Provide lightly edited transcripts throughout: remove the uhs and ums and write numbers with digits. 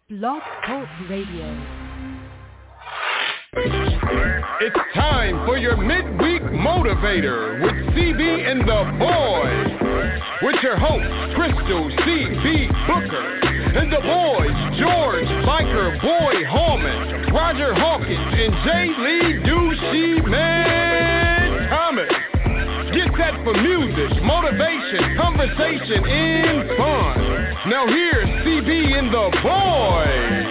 Blog Talk Radio. It's time for your midweek motivator with CB and the boys. With your hosts, Crystal C.B. Booker, and the boys, George Biker Boy Hallman, Roger Hawkins, and J. Lee Douchey Man Thomas. Get set for music, motivation, conversation, and fun. Now here's CB and the boys.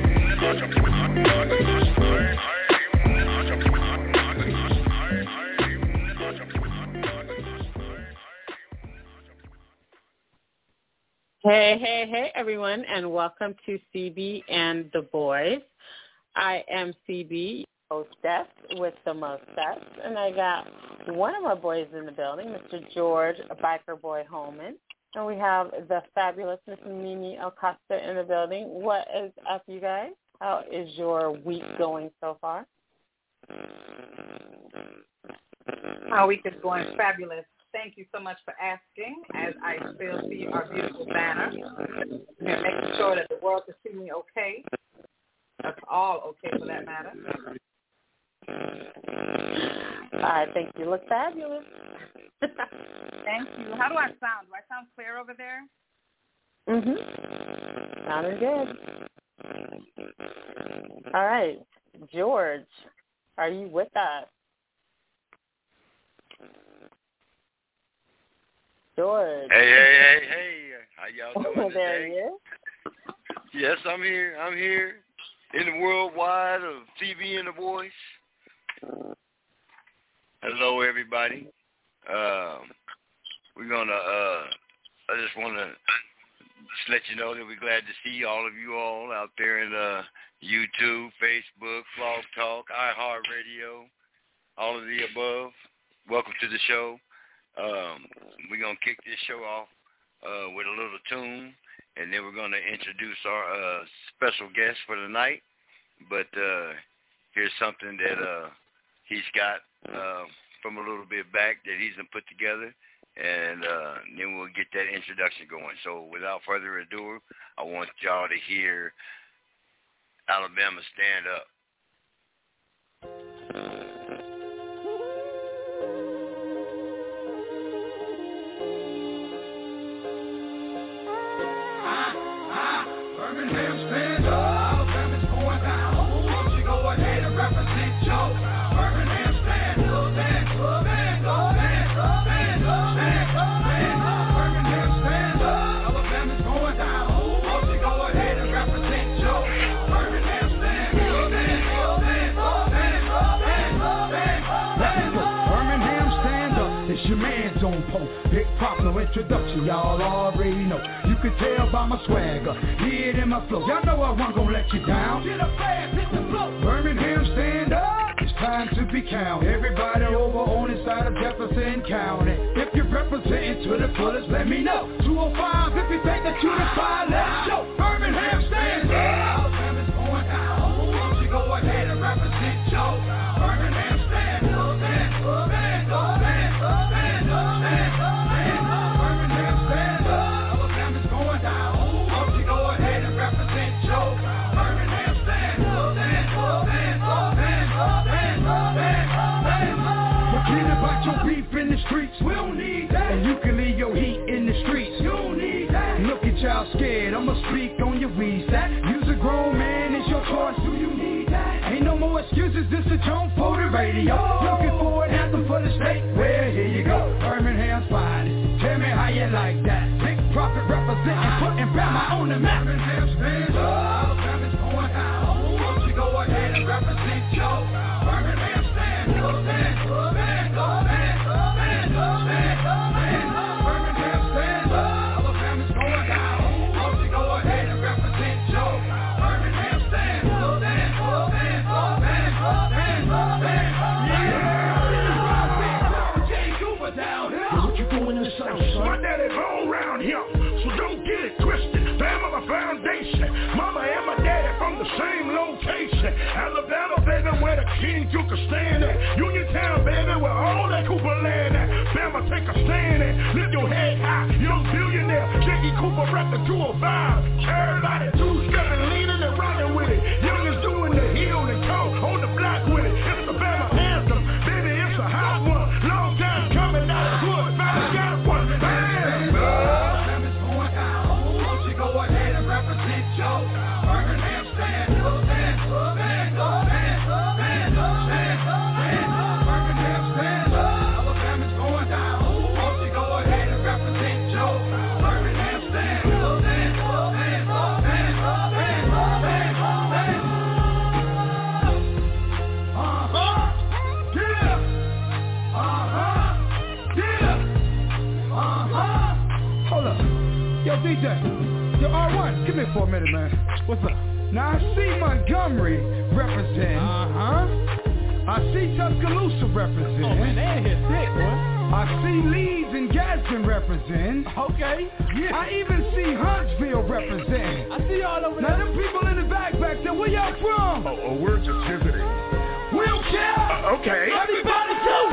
Hey, everyone, and welcome to CB and the Boys. I am CB, hostess with the mostess, and I got one of our boys in the building, Mr. George Biker Boy Holman, and we have the fabulous Miss Mimi Acosta in the building. What is up, you guys? How is your week going so far? Our week is going fabulous. Thank you so much for asking, as I still see our beautiful banner. We're making sure that the world is seeing me okay. That's all okay for that matter. I think you look fabulous. Thank you. How do I sound? Do I sound clear over there? Sounding good. All right. George, are you with us? George. Hey. How y'all doing There today? he is. Yes, I'm here. I'm here in the worldwide of TV and the Voice. Hello, everybody. We're going to, I just want to let you know that we're glad to see all of you all out there in YouTube, Facebook, Blog Talk, iHeartRadio, all of the above. Welcome to the show. We're going to kick this show off with a little tune, and then we're going to introduce our special guest for the night. But here's something that he's got from a little bit back that he's put together, and then we'll get that introduction going. So without further ado, I want y'all to hear Alabama Stand Up. Birmingham stand up, Alabama's going down. Won't you go ahead and represent Joe? Birmingham stand up, stand up, stand up, stand up, stand up, stand up, stand up. Birmingham stand up, Alabama's going down. Won't you go ahead and represent Joe? Birmingham stand up, stand up, stand up, stand up, stand up, stand up, stand up. Birmingham stand up, it's your man's on post. Big pop, no introduction, y'all already know. You can tell by my swagger, hear it in my flow. Y'all know I wasn't gonna let you down. Get up fast, hit the flow. Birmingham stand up, it's time to be counted. Everybody over on the side of Jefferson County. If you're representing to the fullest, let me know. 205, if you think that you the fire, let's show. Birmingham stand up, Alabama's going down. Won't you go ahead and represent Joe? Birmingham stand up, stand up, stand up, stand up, stand up, stand up, stand up. Birmingham stand up, Alabama's going down. Won't you go ahead and represent Joe? Birmingham stand up, stand up, stand up, stand up, stand up, stand up, stand up. Forget about your beef in the streets. We don't need that. And you can leave your heat in the streets. You don't need that. Look at y'all scared. I'ma speak on your weed stack. Use a grown man, it's your choice. Do you need that? Ain't no more excuses. This a jump for the radio. Looking for an anthem for the state. Well, here you go. Birmingham's finest. Tell me how you like that. Big profit representing, putting Bama on the map. Birmingham stands up, Alabama's going down. Won't you go ahead and represent Joe? Birmingham stands up, stand up, stand up, stand up, stand up, stand up, stand up. Birmingham stands up, Alabama's going down. Won't you go ahead and represent Joe? Birmingham stands up, stand up, stand up, stand up, stand up, stand up. Yeah, Jay Cooper down here. What you doing in the South Side? My daddy home around here, so don't get it twisted. Family foundation, mama and my daddy from the same location. Alabama, baby, where the King Duke is stand at. Uniontown, baby, where all that Cooper land at. Bama, take a stand at. Lift your head high, young billionaire. Jackie Cooper rep the 205. Everybody two-stepping, lean for a minute, man. What's up? Now I see Montgomery represent. I see Tuscaloosa represent. Oh man, they ain't here sick, boy. I see Leeds and Gadsden represent. Okay. Yeah. I even see Huntsville represent. I see y'all over Now there. them people in the back there, where y'all from? Oh, we're just visiting. We don't care. Okay. Everybody go.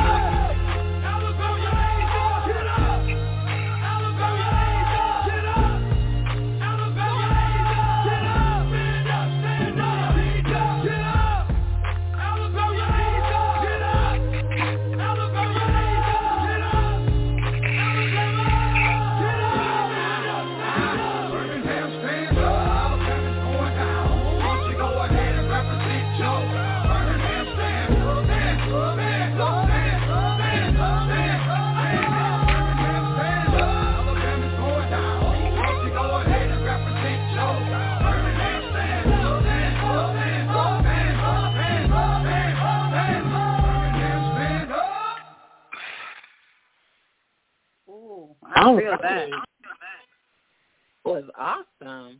I feel that. Was awesome.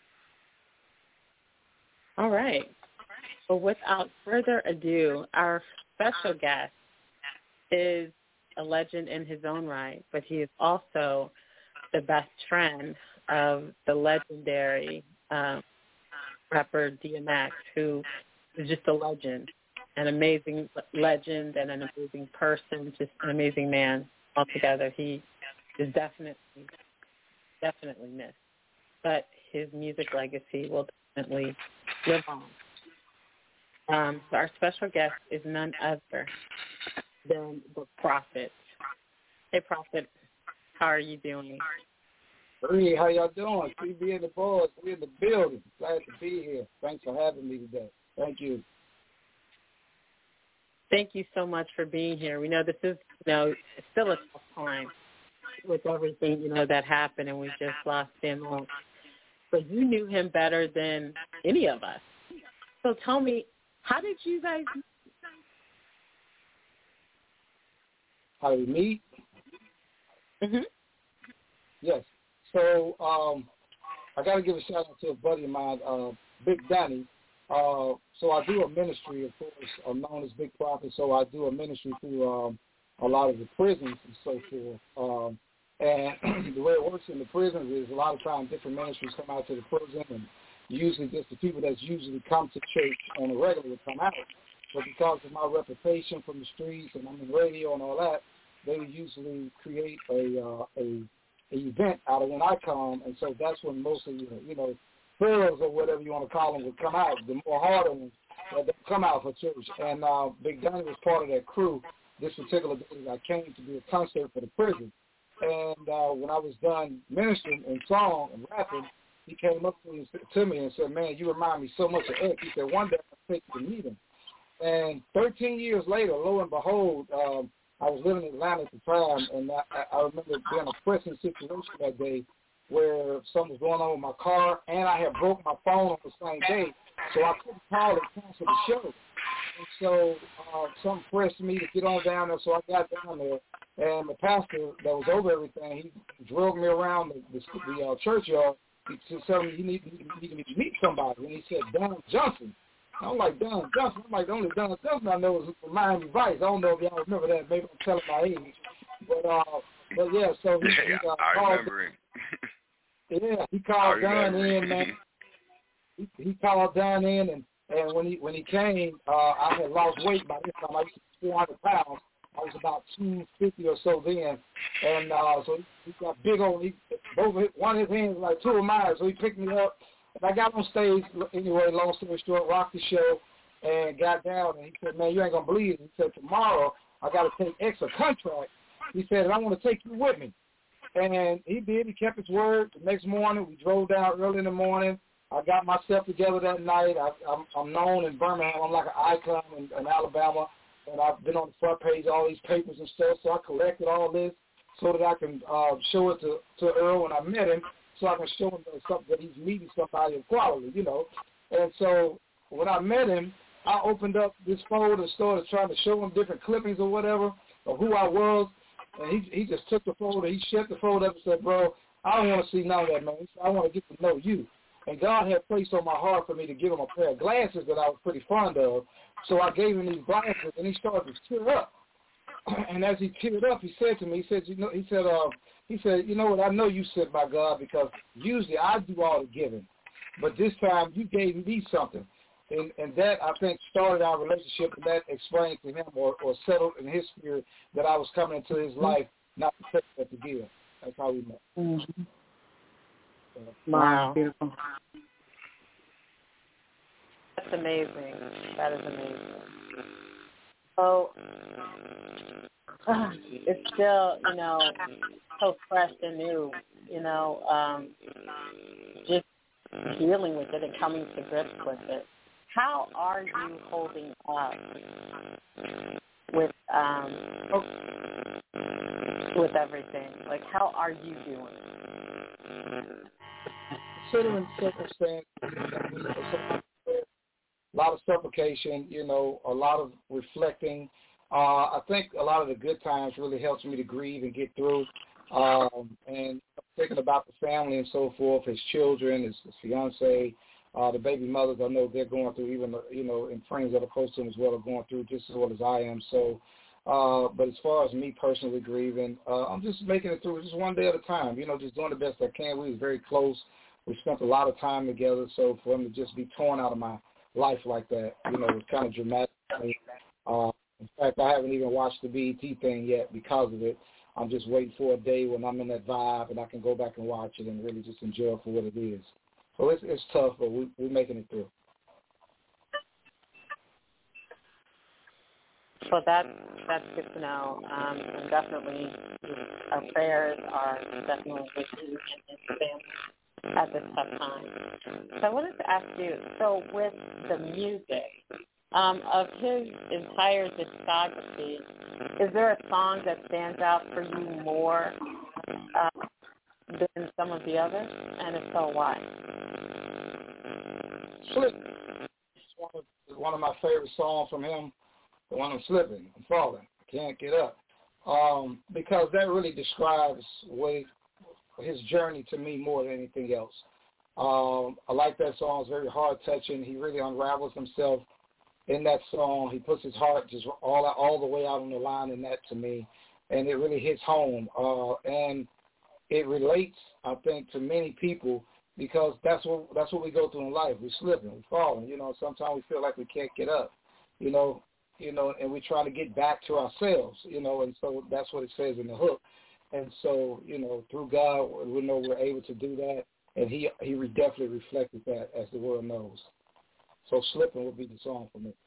All right. Well, without further ado, our special guest is a legend in his own right, but he is also the best friend of the legendary rapper DMX, who is just a legend, an amazing legend and an amazing person, just an amazing man altogether. He is definitely missed, but his music legacy will definitely live on. So our special guest is none other than the Prophet. Hey, Prophet, how are you doing? Hey, how y'all doing? CB and the boys, we're in the building. Glad to be here. Thanks for having me today. Thank you. Thank you so much for being here. We know this is, still a tough time with everything, that happened, and we just lost him. But you knew him better than any of us. So tell me, how did you guys meet? How did we meet? Mm-hmm. Yes. So I got to give a shout out to a buddy of mine, Big Danny. So I do a ministry, of course, known as Big Prophet. So I do a ministry through a lot of the prisons and so forth. And the way it works in the prisons is a lot of times different ministries come out to the prison, and usually just the people that's usually come to church on a regular would come out. But because of my reputation from the streets and I'm in radio and all that, they usually create a event out of when I come, and so that's when most of girls or whatever you want to call them would come out. The more harder ones that come out for church. And Big Danny was part of that crew this particular day that I came to do a concert for the prison. And when I was done ministering and song and rapping, he came up to me and said, "Man, you remind me so much of Ed." He said, "One day I'll take you to meet him." And 13 years later, lo and behold, I was living in Atlanta at the time, and I remember being a pressing situation that day where something was going on with my car, and I had broke my phone on the same day, so I couldn't call and cancel the show. And so something pressed me to get on down there, so I got down there, and the pastor that was over everything, he drove me around the churchyard to tell me you need to meet somebody, and he said, Don Johnson. I'm like, Don Johnson? I'm like, the only Don Johnson I know is Miami Vice. I don't know if y'all remember that. Maybe I'm telling my age. But yeah, so he I remember him. Yeah, he called Don in, man. He called Don in, and when he came, I had lost weight by this time. I was 400 pounds. I was about 250 or so then, and so he got big old. One of his hands was like two of mine, so he picked me up. And I got on stage, anyway, long story short, rocked the show, and got down, and he said, "Man, you ain't going to believe it." He said, "Tomorrow, I got to take extra contract." He said, "And I want to take you with me." And he did. He kept his word. The next morning, we drove down early in the morning. I got myself together that night. I'm known in Birmingham. I'm like an icon in Alabama, and I've been on the front page of all these papers and stuff, so I collected all this so that I can show it to Earl when I met him, so I can show him that he's meeting somebody of quality, And so when I met him, I opened up this folder and started trying to show him different clippings or whatever of who I was. And he just took the folder, he shut the folder up and said, "Bro, I don't want to see none of that, man." He said, "I want to get to know you." And God had placed on my heart for me to give him a pair of glasses that I was pretty fond of. So I gave him these glasses, and he started to tear up. And as he teared up, he said to me, you know what, I know you sent by God, because usually I do all the giving, but this time you gave me something. And that, I think, started our relationship, and that explained to him or settled in his spirit that I was coming into his life not to take but to give. That's how we met. Mm-hmm. Wow. Beautiful. That's amazing. That is amazing. So it's still, you know, so fresh and new, you know, just dealing with it and coming to grips with it. How are you holding up with everything? Like, how are you doing? Considering circumstances, a lot of supplication, you know, a lot of reflecting. I think a lot of the good times really helps me to grieve and get through. And thinking about the family and so forth, his children, his fiance, the baby mothers, I know they're going through, even, you know, and friends that are close to him as well are going through just as well as I am. So, but as far as me personally grieving, I'm just making it through just one day at a time, you know, just doing the best I can. We was very close. We spent a lot of time together. So for him to just be torn out of my life like that, you know, was kind of dramatic. In fact, I haven't even watched the BET thing yet because of it. I'm just waiting for a day when I'm in that vibe and I can go back and watch it and really just enjoy it for what it is. So it's tough, but we're making it through. Well, that's good to know. And definitely, our prayers are definitely with you and his family at this tough time. So I wanted to ask you, so with the music of his entire discography, is there a song that stands out for you more than some of the others? And if so, why? Slipping. It's one of my favorite songs from him. The one I'm slipping, I'm falling, I can't get up. Because that really describes his journey to me more than anything else. I like that song. It's very heart-touching. He really unravels himself in that song. He puts his heart just all the way out on the line in that to me, and it really hits home. And it relates, I think, to many people because that's what we go through in life. We're slipping, we're falling. You know, sometimes we feel like we can't get up. You know, and we try to get back to ourselves. You know, and so that's what it says in the hook. And so, you know, through God, we know we're able to do that, and he definitely reflected that, as the world knows. So Slipping would be the song for me.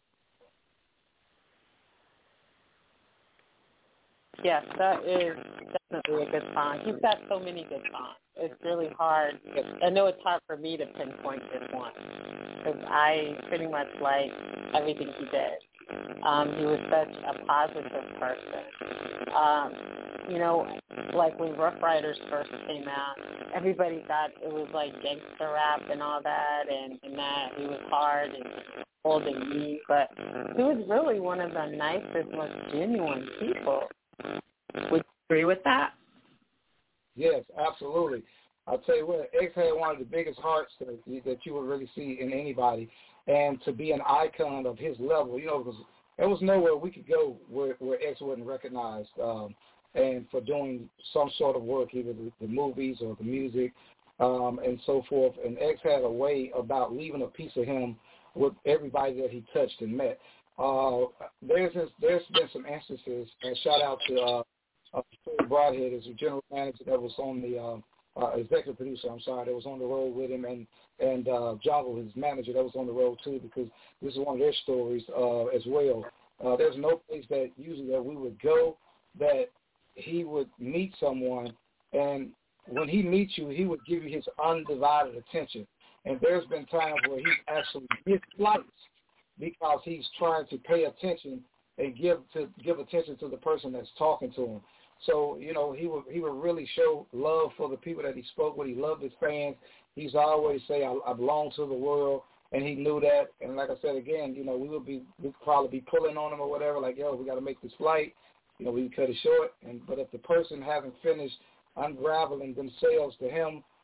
Yes, that is definitely a good song. He's got so many good songs. It's really hard. I know it's hard for me to pinpoint this one because I pretty much like everything he did. He was such a positive person. You know, like when Rough Riders first came out, everybody thought it was like gangster rap and all that, and that he was hard and cold and mean, but he was really one of the nicest, most genuine people. Would you agree with that? Yes, absolutely. I'll tell you what, X had one of the biggest hearts that you would really see in anybody, and to be an icon of his level, you know, because there was nowhere we could go where X wasn't recognized, and for doing some sort of work, either the movies or the music, and so forth. And X had a way about leaving a piece of him with everybody that he touched and met. There's been some instances, and shout out to Broadhead as a general manager that was on the executive producer, that was on the road with him, and Jungle, his manager, that was on the road too, because this is one of their stories as well. There's no place that usually that we would go that he would meet someone, and when he meets you, he would give you his undivided attention. And there's been times where he's actually missed flights because he's trying to pay attention and give attention to the person that's talking to him. So, you know, he would really show love for the people that he spoke with. He loved his fans. He's always say, I belong to the world, and he knew that. And like I said, again, you know, we'd probably be pulling on him or whatever, like, yo, we got to make this flight. You know, we cut it short. But if the person hasn't finished unraveling themselves to him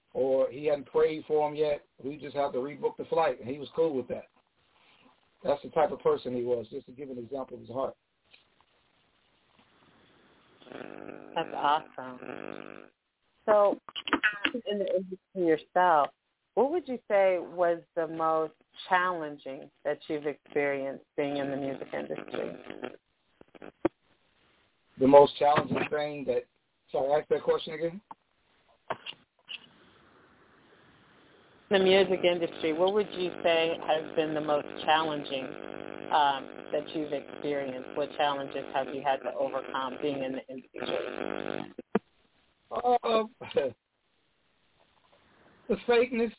or he hadn't prayed for him yet, we just have to rebook the flight, and he was cool with that. That's the type of person he was, just to give an example of his heart. That's awesome. So, in the industry yourself, what would you say was the most challenging that you've experienced being in the music industry? The most challenging thing that, sorry, ask that question again? The music industry, what would you say has been the most challenging that you've experienced? What challenges have you had to overcome being in the industry? The fakeness.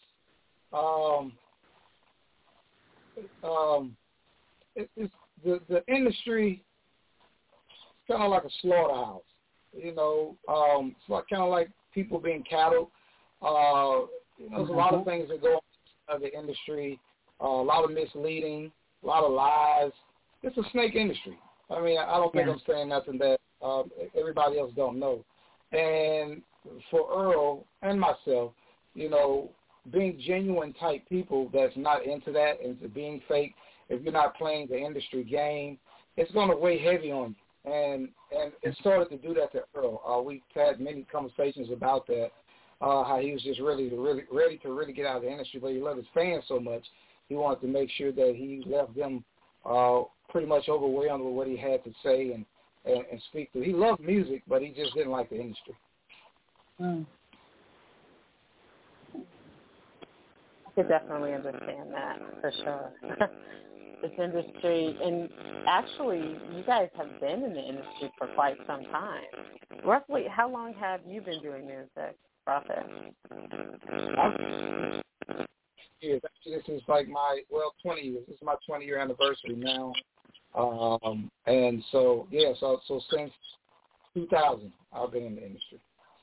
It's the industry. It's kind of like a slaughterhouse. You know, it's like kind of like people being cattle. There's a lot of things that go on in the industry. A lot of misleading, a lot of lies. It's a snake industry. I mean, I don't think I'm saying nothing that everybody else don't know. And for Earl and myself, you know, being genuine type people that's not into that, into being fake, if you're not playing the industry game, it's going to weigh heavy on you. And it started to do that to Earl. We've had many conversations about that, how he was just really ready to get out of the industry, but he loved his fans so much, he wanted to make sure that he left them pretty much overwhelmed with what he had to say and speak to. He loved music, but he just didn't like the industry. I could definitely understand that, for sure. This industry, and actually, you guys have been in the industry for quite some time. Roughly, how long have you been doing music, Prophet? Years. Actually, this is like 20 years. This is my 20-year anniversary now. And so since 2000, I've been in the industry.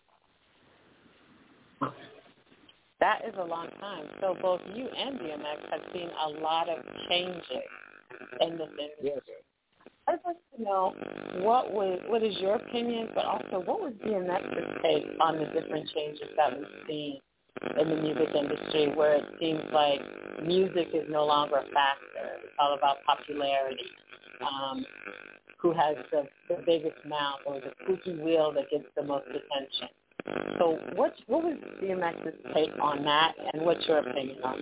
That is a long time. So both you and DMX have seen a lot of changes in this industry. Yes. I'd like to know what is your opinion, but also what was DMX's take on the different changes that we've seen in the music industry, where it seems like music is no longer a factor. It's all about popularity. Who has the biggest mouth or the squeaky wheel that gets the most attention. So what was DMX's take on that, and what's your opinion on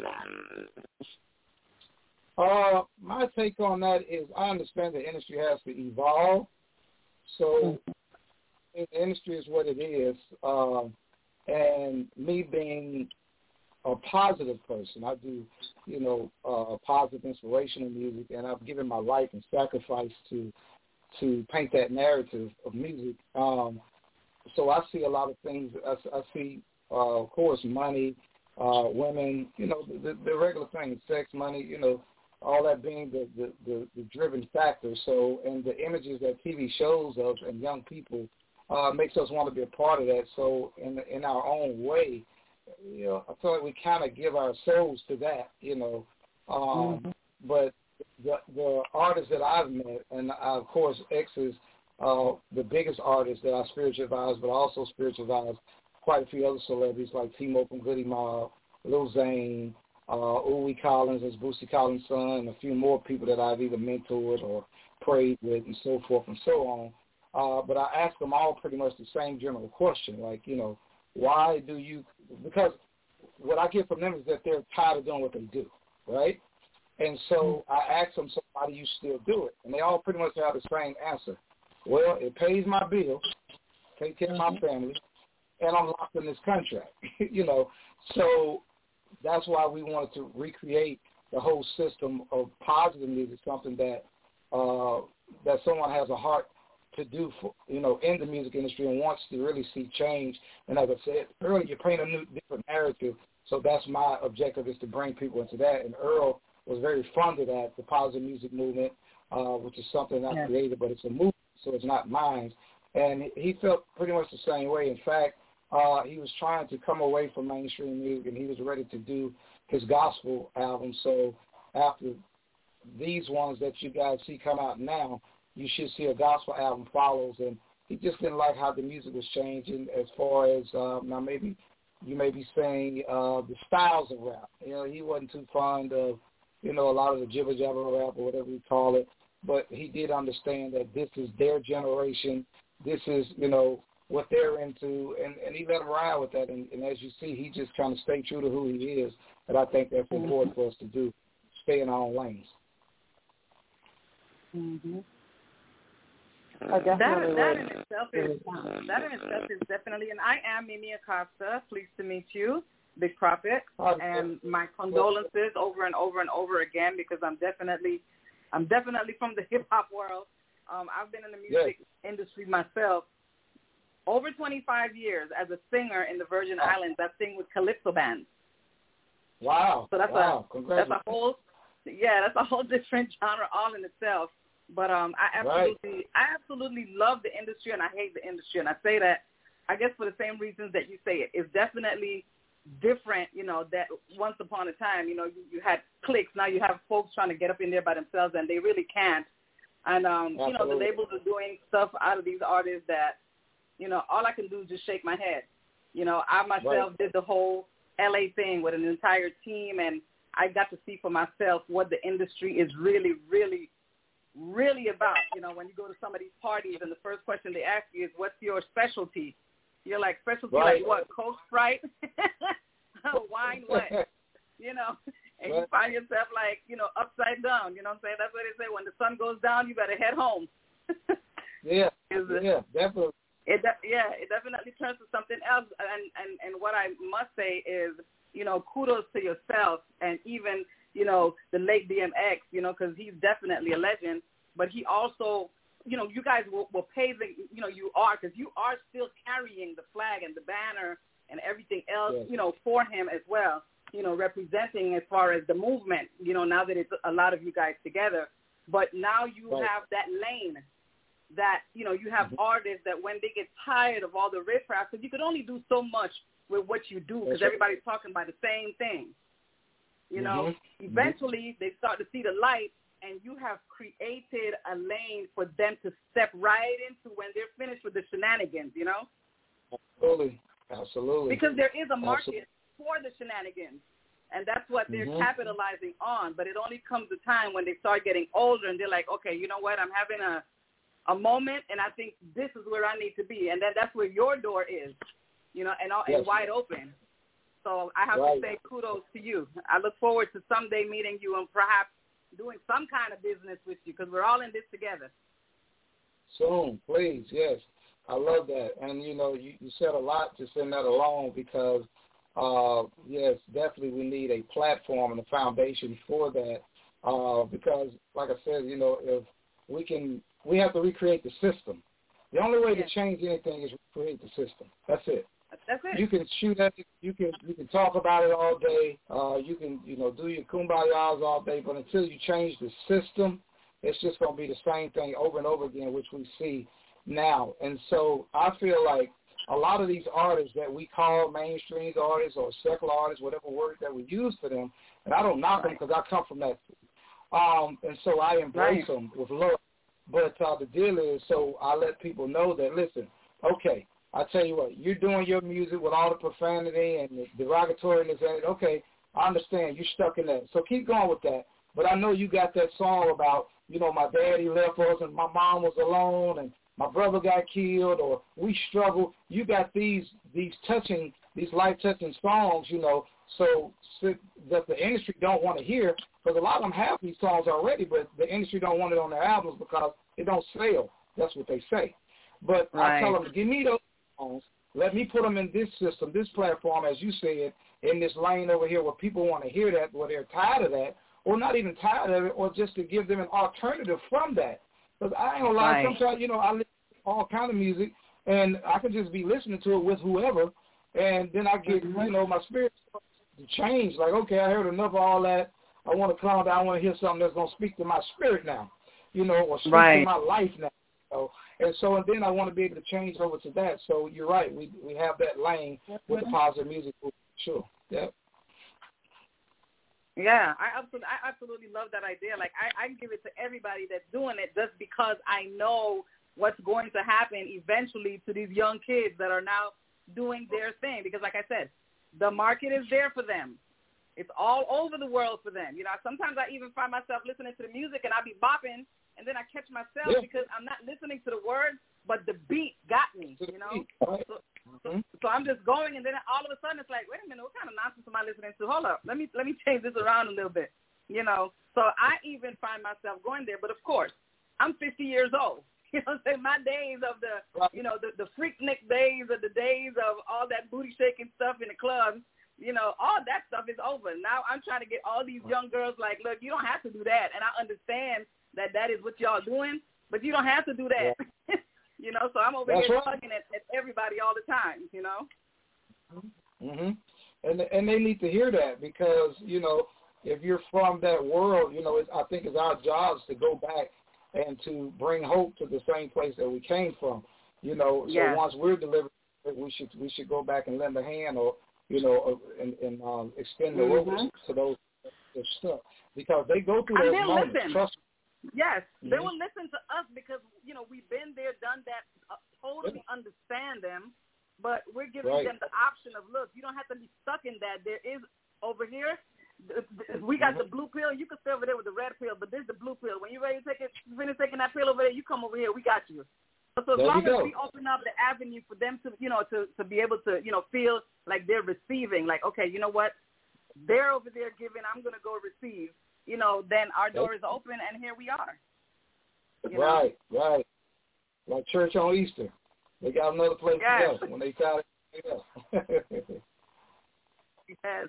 that? My take on that is I understand the industry has to evolve. So the industry is what it is. And me being a positive person, I do, positive inspirational music, and I've given my life and sacrifice to paint that narrative of music. So I see a lot of things. I see, of course, money, women, the regular things, sex, money, all that being the driven factor. So, and the images that TV shows us and young people makes us want to be a part of that. So in our own way, I feel like we kind of give our souls to that, But the artists that I've met, and of course X is the biggest artist that I spiritual advise, but also spiritual advise quite a few other celebrities like T-Mope and Goody Mob, Lil Zane, Uwe Collins as Boosie Collins' son, and a few more people that I've either mentored or prayed with and so forth and so on. But I ask them all pretty much the same general question, like, why do you, because what I get from them is that they're tired of doing what they do, right? And so I ask them, so why do you still do it? And they all pretty much have the same answer. Well, it pays my bills, takes care of my family, and I'm locked in this contract, So that's why we wanted to recreate the whole system of positive music, something that that someone has a heart to do, for, in the music industry and wants to really see change. And as I said earlier, you paint a new, different narrative. So that's my objective, is to bring people into that. And Earl was very fond of that, the positive music movement, which is something I created, but it's a movement, so it's not mine. And he felt pretty much the same way. In fact, he was trying to come away from mainstream music, and he was ready to do his gospel album. So after these ones that you guys see come out now, you should see a gospel album follows. And he just didn't like how the music was changing as far as now maybe you may be saying the styles of rap. He wasn't too fond of, a lot of the jibber-jabber rap or whatever you call it, but he did understand that this is their generation. This is, what they're into, and he let them ride with that. And as you see, he just kind of stayed true to who he is, and I think that's important for us to do, stay in our own lanes. Mm-hmm. That in itself is definitely, and I am Mimi Acosta. Pleased to meet you, Big Prophet, and my condolences over and over and over again, because I'm definitely from the hip hop world. I've been in the music industry myself over 25 years as a singer in the Virgin Islands. I sing with Calypso bands. Wow! So that's a whole different genre all in itself. But I absolutely love the industry, and I hate the industry. And I say that, I guess, for the same reasons that you say it. It's definitely different, that once upon a time, you had cliques. Now you have folks trying to get up in there by themselves, and they really can't. And, the labels are doing stuff out of these artists that, all I can do is just shake my head. I myself did the whole L.A. thing with an entire team, and I got to see for myself what the industry is really, really, really about. When you go to some of these parties and the first question they ask you is, what's your specialty? You're like, specialty like what? Coke, Sprite? Wine, what? And you find yourself like, upside down. You know what I'm saying? That's what they say. When the sun goes down, you better head home. Definitely. It definitely turns to something else. And what I must say is, kudos to yourself, and even, the late DMX, because he's definitely a legend. But he also, you guys will pay because you are still carrying the flag and the banner and everything else, for him as well, representing as far as the movement, now that it's a lot of you guys together. But now you have that lane that, you have artists that when they get tired of all the riffraff, because you could only do so much with what you do, because everybody's talking about the same thing. Eventually they start to see the light, and you have created a lane for them to step right into when they're finished with the shenanigans, Absolutely. Because there is a market for the shenanigans, and that's what they're capitalizing on. But it only comes a time when they start getting older, and they're like, okay, you know what, I'm having a moment, and I think this is where I need to be. And then that's where your door is, and wide open. So I have to say kudos to you. I look forward to someday meeting you and perhaps doing some kind of business with you, because we're all in this together. Soon, please, yes. I love that. And, you said a lot just in that alone, because, yes, definitely we need a platform and a foundation for that, because, like I said, if we have to recreate the system. The only way to change anything is recreate the system. That's it. That's it. You can shoot at it. You can talk about it all day. You can, do your kumbayas all day. But until you change the system, it's just going to be the same thing over and over again, which we see now. And so I feel like a lot of these artists that we call mainstream artists or secular artists, whatever word that we use for them, and I don't knock them because I come from that. And so I embrace them with love. But the deal is, so I let people know that, listen, okay, I tell you what, you're doing your music with all the profanity and the derogatoriness in it. Okay, I understand. You're stuck in that. So keep going with that. But I know you got that song about, my daddy left us and my mom was alone and my brother got killed or we struggled. You got these life-touching songs, so that the industry don't want to hear, because a lot of them have these songs already, but the industry don't want it on their albums because it don't sell. That's what they say. But I tell them, give me those songs. Let me put them in this system, this platform, as you said, in this lane over here where people want to hear that, where they're tired of that, or not even tired of it, or just to give them an alternative from that. Because I ain't going to lie, sometimes, I listen to all kind of music, and I can just be listening to it with whoever, and then I get, my spirit starts to change. Like, okay, I heard enough of all that. I want to calm down. I want to hear something that's going to speak to my spirit now, or speak to my life now. And then I want to be able to change over to that. So you're right. We have that lane with the positive music. Sure. Yeah. Yeah, I absolutely love that idea. Like, I give it to everybody that's doing it just because I know what's going to happen eventually to these young kids that are now doing their thing. Because, like I said, The market is there for them. It's all over the world for them. Sometimes I even find myself listening to the music and I be bopping, and then I catch myself because I'm not listening to the words, but the beat got me, So I'm just going, and then all of a sudden it's like, wait a minute, what kind of nonsense am I listening to? Hold up, let me change this around a little bit, So I even find myself going there, but of course, I'm 50 years old. My days of the freaknik days, or the days of all that booty shaking stuff in the clubs, all that stuff is over. Now I'm trying to get all these young girls like, look, you don't have to do that. And I understand that is what y'all doing, but you don't have to do that. So I'm over here tugging at everybody all the time, Mhm. And they need to hear that because, if you're from that world, I think it's our jobs to go back and to bring hope to the same place that we came from. So once we're delivered, we should go back and lend a hand or and extend the ropes to those stuff because they go through those moments. Trust me. Yes, they will listen to us because we've been there, done that, totally understand them, but we're giving them the option of, look, you don't have to be stuck in that. There is over here. We got the blue pill. You can stay over there with the red pill, but this is the blue pill. When you're ready to finish taking that pill over there, you come over here. We got you. So as long as we open up the avenue for them to, to be able to, feel like they're receiving, like, okay, you know what? They're over there giving. I'm going to go receive. Then our door is open, and here we are. Right. Like church on Easter. They got another place to go when they tired of it. Yes.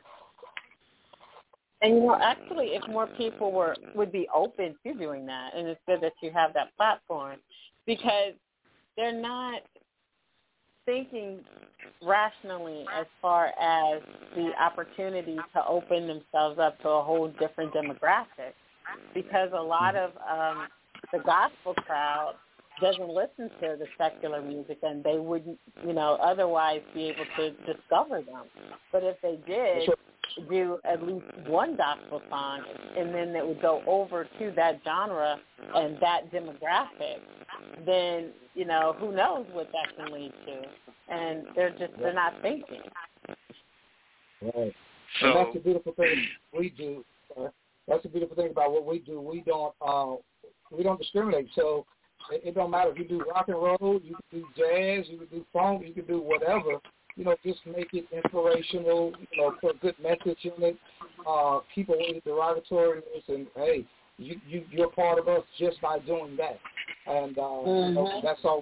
And, actually, if more people would be open to doing that, and it's good that you have that platform, because they're not thinking rationally as far as the opportunity to open themselves up to a whole different demographic, because a lot of the gospel crowd doesn't listen to the secular music, and they wouldn't, otherwise be able to discover them. But if they did do at least one gospel song, and then it would go over to that genre and that demographic, then, who knows what that can lead to. And they're not thinking. Right. So, and that's the beautiful thing we do. That's the beautiful thing about what we do. We don't discriminate. So it don't matter if you do rock and roll, you can do jazz, you can do funk, you can do whatever. Just make it inspirational, put a good message in it, keep away the derogatoriness, and, hey, you're part of us just by doing that. And that's all,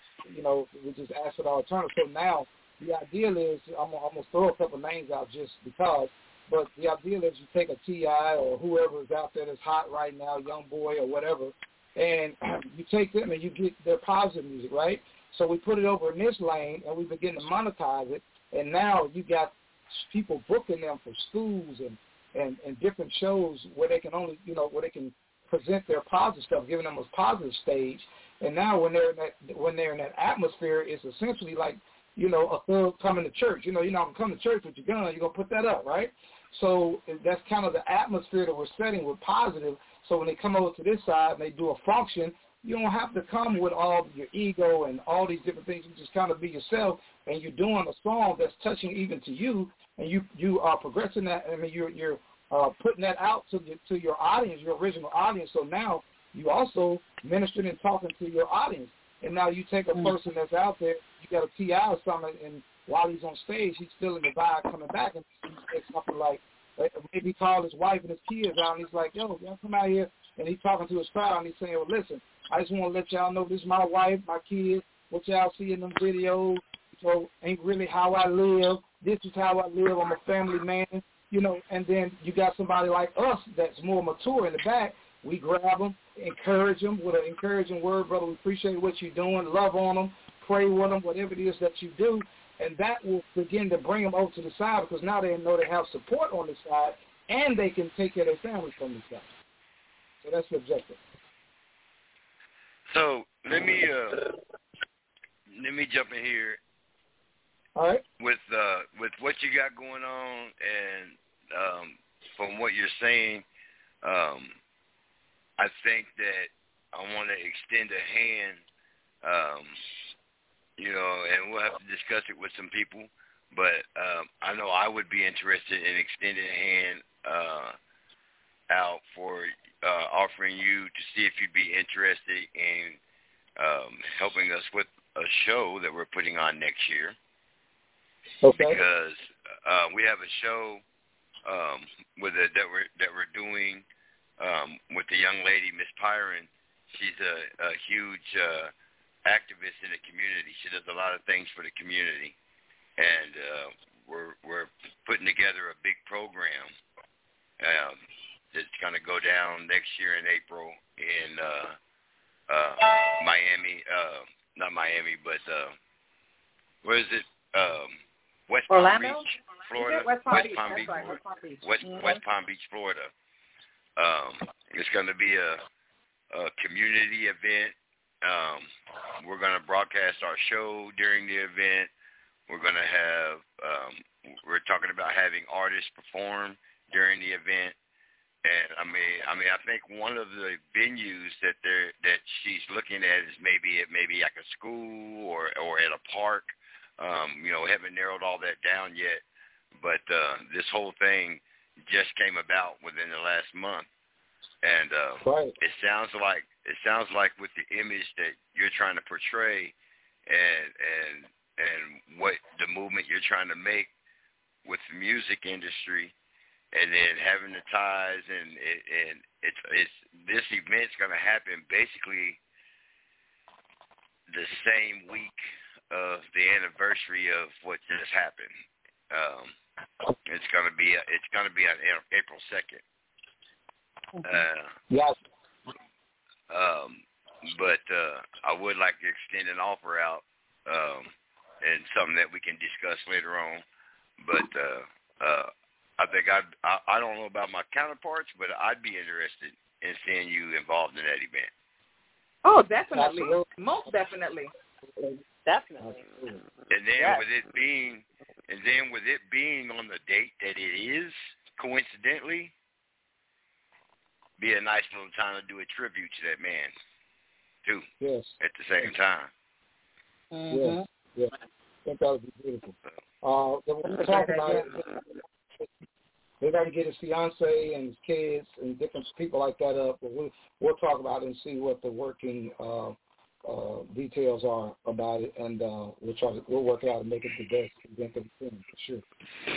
we just ask for the alternative. So now the ideal is, I'm going to throw a couple names out just because, but the ideal is you take a T.I. or whoever is out there that's hot right now, Young Boy or whatever, and you take them and you get their positive music, right? So we put it over in this lane, and we begin to monetize it, and now you got people booking them for schools and different shows where they can only, where they can present their positive stuff, giving them a positive stage. And now when they're in that atmosphere, it's essentially like, a thug coming to church. You're not going to come to church with your gun. You're going to put that up, right? So that's kind of the atmosphere that we're setting with positive. So when they come over to this side and they do a function, you don't have to come with all your ego and all these different things. You just kind of be yourself, and you're doing a song that's touching even to you, and you are progressing that. I mean, you're putting that out to your audience, your original audience. So now you also ministered and talking to your audience. And now you take a person that's out there, you got a T.I. or something, and while he's on stage, he's feeling the vibe coming back, and he says something like, maybe call his wife and his kids out, and he's like, yo, y'all come out here, and he's talking to his crowd, and he's saying, well, listen, I just want to let y'all know this is my wife, my kids, what y'all see in them videos, so ain't really how I live. This is how I live. I'm a family man, and then you got somebody like us that's more mature in the back. We grab them, encourage them with an encouraging word, brother, we appreciate what you're doing, love on them, pray with them, whatever it is that you do, and that will begin to bring them over to the side because now they know they have support on the side, and they can take care of their families from the side. So that's the objective. So let me jump in here. All right. With what you got going on, and from what you're saying, I think that I want to extend a hand, and we'll have to discuss it with some people. But I know I would be interested in extending a hand out for offering you to see if you'd be interested in helping us with a show that we're putting on next year. Okay. Because we have a show that we're doing with the young lady, Miss Pyron. She's a huge activist in the community. She does a lot of things for the community, and we're putting together a big program that's going to go down next year in April in Miami. Not Miami, but where is it? West Palm Beach, Florida. West Palm Beach, West Palm Beach, Florida. It's going to be a community event. We're going to broadcast our show during the event. We're going to have. We're talking about having artists perform during the event. And I think one of the venues that she's looking at is maybe like a school or at a park. Haven't narrowed all that down yet, but this whole thing just came about within the last month, and right. It sounds like with the image that you're trying to portray, and what the movement you're trying to make with the music industry. And then having the ties, and it's this event's going to happen basically the same week of the anniversary of what just happened. It's going to be on April 2nd. Yes. But I would like to extend an offer out, and something that we can discuss later on. But I think I don't know about my counterparts, but I'd be interested in seeing you involved in that event. Oh, definitely. Absolutely. Most definitely. Definitely. And then with it being on the date that it is, coincidentally, be a nice little time to do a tribute to that man, too. Yes. At the same time. Mm-hmm. Yes. I think that would be beautiful. Then we'll talk about it. They're going to get his fiance and his kids and different people like that up. But we'll talk about it and see what the working details are about it, and we'll work it out and make it the best event that we can, for sure.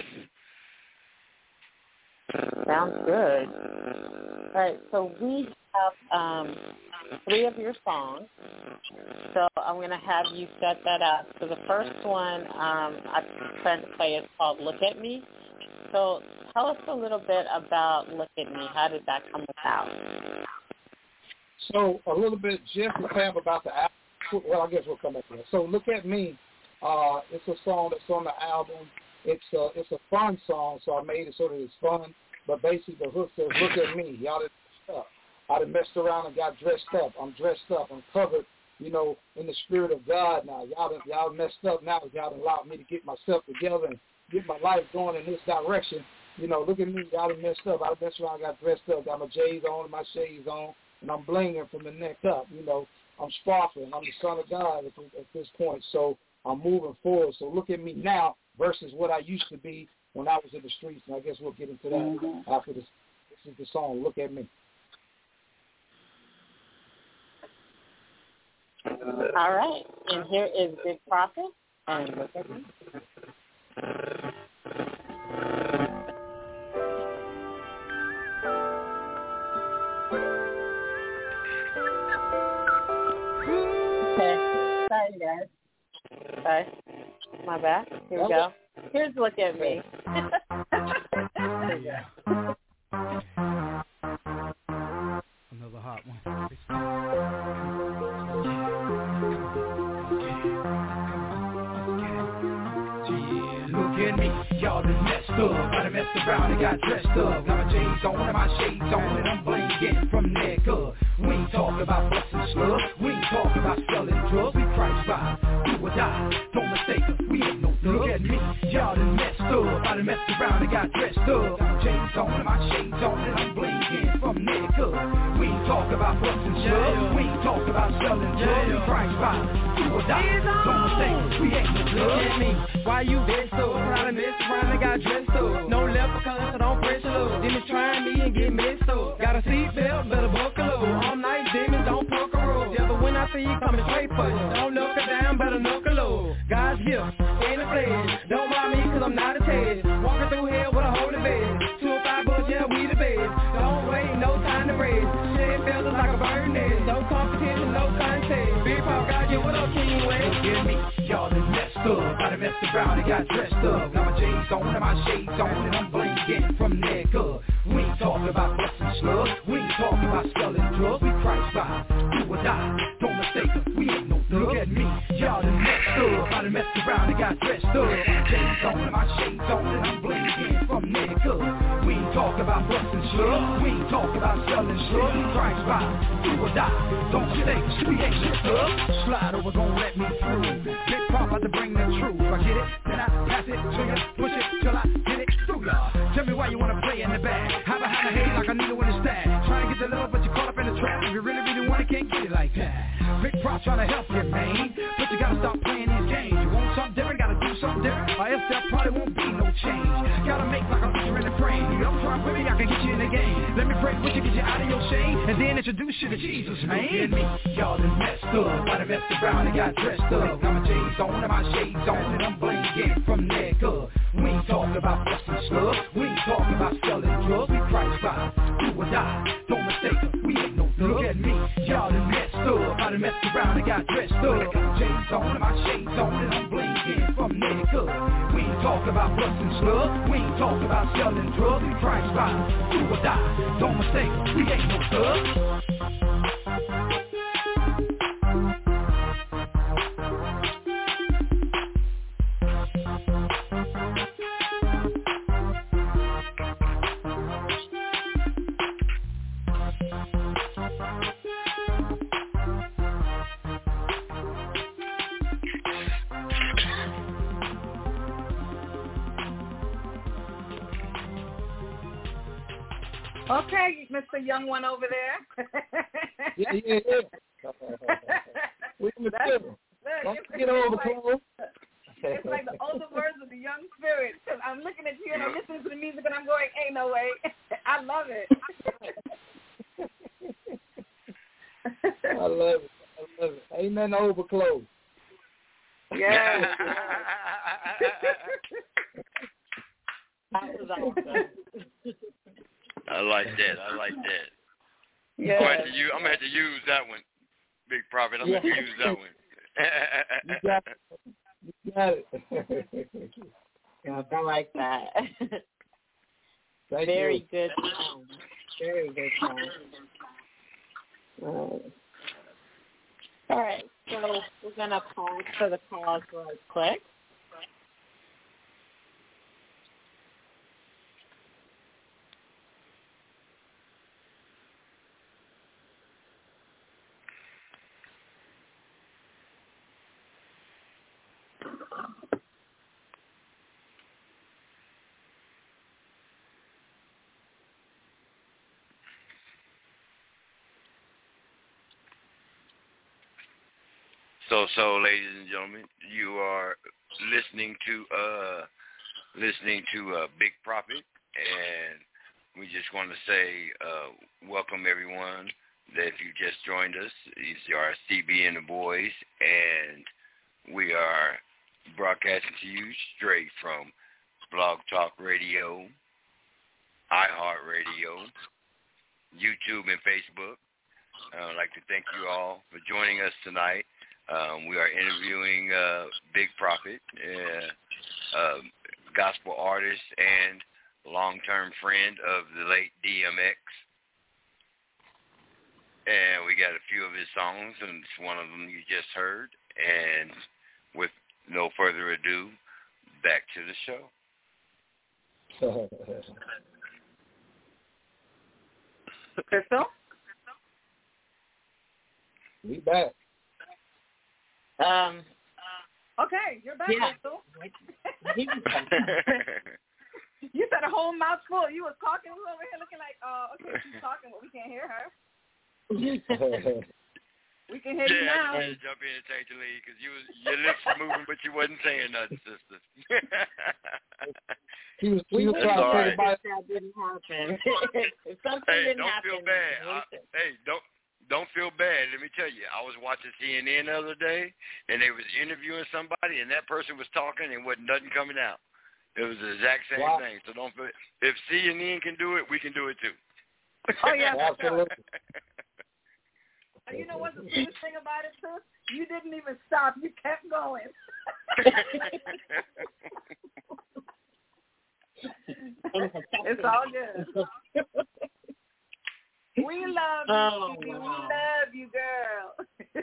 Sounds good. All right, so we have 3 of your songs. So I'm going to have you set that up. So the first one I plan to play is called Look at Me. So tell us a little bit about Look at Me. How did that come about? So a little bit, Jeff and Pam, about the album. Well, I guess we'll come back to that. So Look at Me. It's a song that's on the album. It's a fun song, so I made it so that it's fun. But basically the hook says, look at me. Y'all done messed up. I done messed around and got dressed up. I'm dressed up. I'm covered, in the spirit of God now. Y'all messed up now. Y'all done allowed me to get myself together and get my life going in this direction. Look at me. Y'all done messed up. I done messed around, got dressed up, got my J's on and my shades on, and I'm blinging from the neck up. I'm sparkling. I'm the son of God at this point. So I'm moving forward. So look at me now versus what I used to be when I was in the streets. And I guess we'll get into that after this. This is the song, Look at Me. All right. And here is Big Prophet and Look at Me. Okay. Sorry, guys. Sorry. My bad. Here we go. Here's Look at Me. Another hot one. Look at me, y'all done messed up. I done messed around and got dressed up. Got my J's on and my shades on, and I'm blinking from neck up. We ain't talking about busting slugs. We ain't talking about selling drugs. We price by, do or die. Don't mistake us, we ain't no thugs. Look at me, y'all done messed up. I done messed around and got dressed up. Got my J's on and my shades on, and I'm blinking from from niggas. We ain't talk about busting slugs. We ain't talk about selling drugs. We price by do or die. Don't mistake us, we ain't no Look thugs. at me, why you been so proud of mess around and got dressed up? No leprechaun, so don't press your load. Demons trying me and get messed up. Got a seatbelt, better buckle up. All night demons don't poke a roll. Devil when I see you coming straight for you. Don't knuckle down, better knuckle low. God's gift, in the flesh. Don't mind me cause I'm not a Ted. Walking through hell with a holy bed. 2 or 5 bucks, yeah, we the best. Don't wait, no time to rest. Shed feathers like a bird nest. No competition, no contest. Big Paul got you, what up, King West? Look at me, y'all done messed up. I done messed around and got dressed up. Got my J's on and my shades on and I'm blinking from nigga. We ain't talking about busting slugs. We ain't talking about selling drugs. We price by do or die. Don't mistake us, we ain't no thugs. Look at me, y'all done messed up. I done messed around and got dressed up. My J's on and my shades on and I'm blinking from nigga. We ain't talking about busting slugs. We ain't talking about selling drugs. We price by do or die. Don't mistake us, we ain't no thugs. Slide over, gon' let me through. Big pop out to bring the truth. I get it, then I pass it to you. Push it till I get it through y'all. Tell me why you wanna play in the bag. Hide behind the haze like a needle in the stack. Trying to get the love, but you caught up in the trap. If you really, really want it, can't get it like that. Big prop trying to help you, man. But you gotta stop playing these games. You want something different, gotta do something different. Or else there probably won't be no change. Gotta make like a picture in the frame. You don't try with me, I can get you in the game. Let me pray with you, get you out of your shame. And then introduce you to Jesus, man. Look at me, y'all done messed up. I done messed around and got dressed up. Got my J's on and my shades on and I'm blinking from nigga. We ain't talking about busting slugs. We ain't talking about selling drugs. We price by do or die. Don't mistake us, we ain't no thugs. Look at me, y'all done messed up. I done messed around and got dressed up. Got my J's on and my shades on and I'm blinking from nigga. We ain't talking about busting slugs. We ain't talking about selling drugs. We price by do or die. Don't mistake us, we ain't no thugs. Okay, Mr. Young One over there. Yeah. We in the middle. Don't forget overclose. It's like the older version of the young spirit. Because I'm looking at you and I'm listening to the music and I'm going, ain't no way. I love it. I love it. Ain't nothing overclose. Yeah. That was awesome. I like that. Yeah. I'm gonna have to use that one, Big Prophet. I'm gonna have to use that one. You got it. Yeah, I like that. Thank Very you. good song. Very good song. All right, so we're going to pause for the calls real quick. So, ladies and gentlemen, you are listening to Big Prophet, and we just want to say welcome everyone. That if you just joined us, these are CB and the boys, and we are broadcasting to you straight from Blog Talk Radio, iHeartRadio, YouTube, and Facebook. I'd like to thank you all for joining us tonight. We are interviewing Big Prophet, gospel artist and long-term friend of the late DMX. And we got a few of his songs, and it's one of them you just heard. And with no further ado, back to the show. Crystal? We back. Okay, you're back, Yeah. Crystal. You said a whole mouthful. You was talking over here looking like, okay, she's talking, but we can't hear her. We can hear you now. Yeah, jump in and take the lead because your lips were moving, but you wasn't saying nothing, sister. She was trying to say that didn't happen. Something didn't happen. Feel bad. Don't feel bad. Let me tell you, I was watching CNN the other day, and they was interviewing somebody, and that person was talking, and wasn't nothing coming out. It was the exact same thing. So don't feel. If CNN can do it, we can do it too. Oh yeah, absolutely. You know what the sweetest thing about it, sis? You didn't even stop. You kept going. It's all good. We love you, We love you, girl.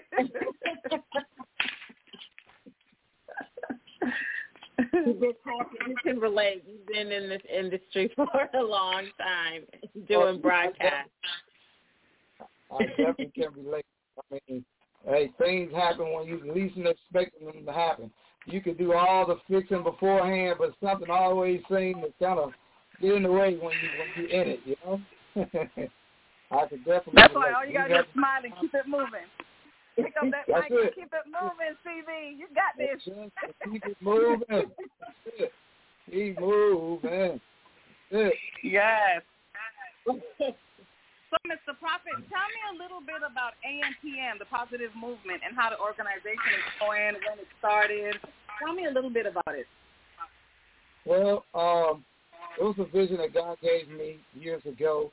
You can relate. You've been in this industry for a long time doing broadcasts. I definitely can relate. I mean, hey, things happen when you least expect them to happen. You can do all the fixing beforehand, but something always seems to kind of get in the way when you in it, you know? I could definitely That's relate. why all you got to do is smile and keep it moving. Pick up that mic and keep it moving, CV. You got this. Keep it moving. Keep moving. Yes. So, Mr. Prophet, tell me a little bit about AMPM, the Positive Movement, and how the organization is going, when it started. Tell me a little bit about it. Well, it was a vision that God gave me years ago.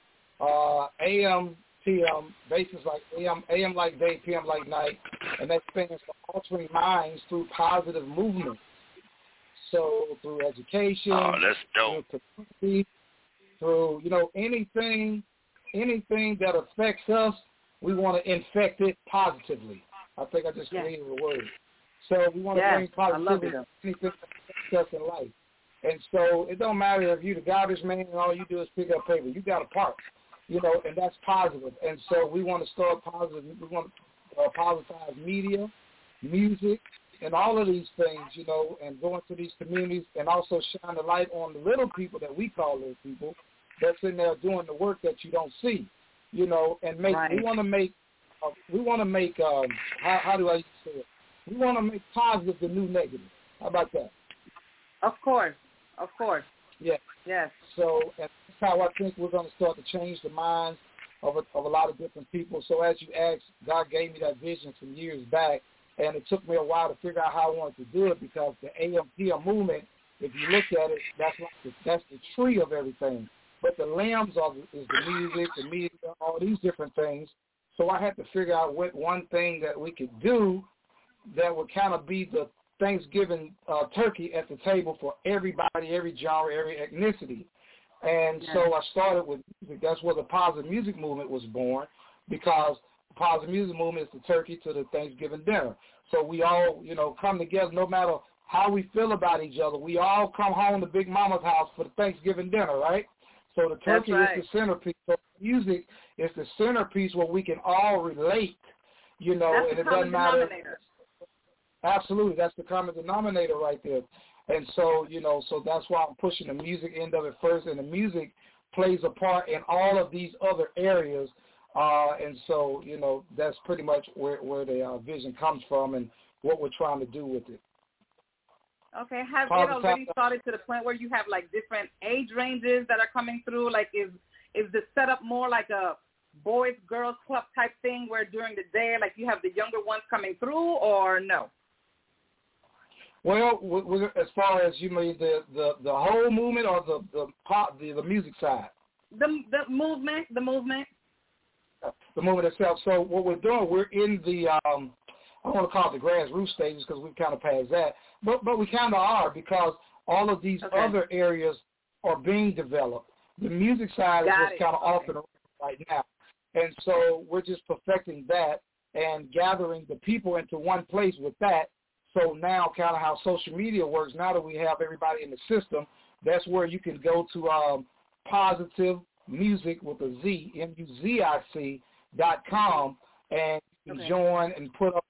AMPM, basis like AM like day, PM like night, and that stands for altering minds through positive movement. So through education, that's dope. through community, through anything that affects us, we want to infect it positively. I think I just created a word. So we want to bring positivity to anything that affects us in life. And so it don't matter if you're the garbage man and all you do is pick up paper. You got a part, and that's positive. And so we want to start positive. We want to positivize media, music, and all of these things, and go into these communities and also shine the light on the little people that we call little people that's in there doing the work that you don't see, and make. We want to make. How do I say it? We want to make positive the new negative. How about that? Of course. Yeah. Yes. So that's how I think we're going to start to change the minds of a lot of different people. So as you asked, God gave me that vision some years back, and it took me a while to figure out how I wanted to do it because the AMPM movement, if you look at it, that's the tree of everything. But the limbs is the music, the media, all these different things. So I had to figure out what one thing that we could do that would kind of be the Thanksgiving turkey at the table for everybody, every genre, every ethnicity. And so I started with music. That's where the Positive Music Movement was born, because the Positive Music Movement is the turkey to the Thanksgiving dinner. So we all, come together no matter how we feel about each other. We all come home to Big Mama's house for the Thanksgiving dinner, right? So the turkey is the centerpiece. So music is the centerpiece where we can all relate, and it doesn't matter. Absolutely, that's the common denominator right there. And so, so that's why I'm pushing the music end of it first, and the music plays a part in all of these other areas. And so, that's pretty much where the vision comes from and what we're trying to do with it. Okay, has it already started to the point where you have like different age ranges that are coming through? Like is the setup more like a boys, girls club type thing where during the day, like you have the younger ones coming through, or no? Well, as far as you mean the whole movement or the music side? The movement. The movement itself. So what we're doing, we're in the I don't want to call it the grassroots stages because we've kind of passed that, but we kind of are, because all of these other areas are being developed. The music side is just kind of off and around right now, and so we're just perfecting that and gathering the people into one place with that. So now kind of how social media works, now that we have everybody in the system, that's where you can go to Positive Music with a Z, MUZIC.com, and you can join and put up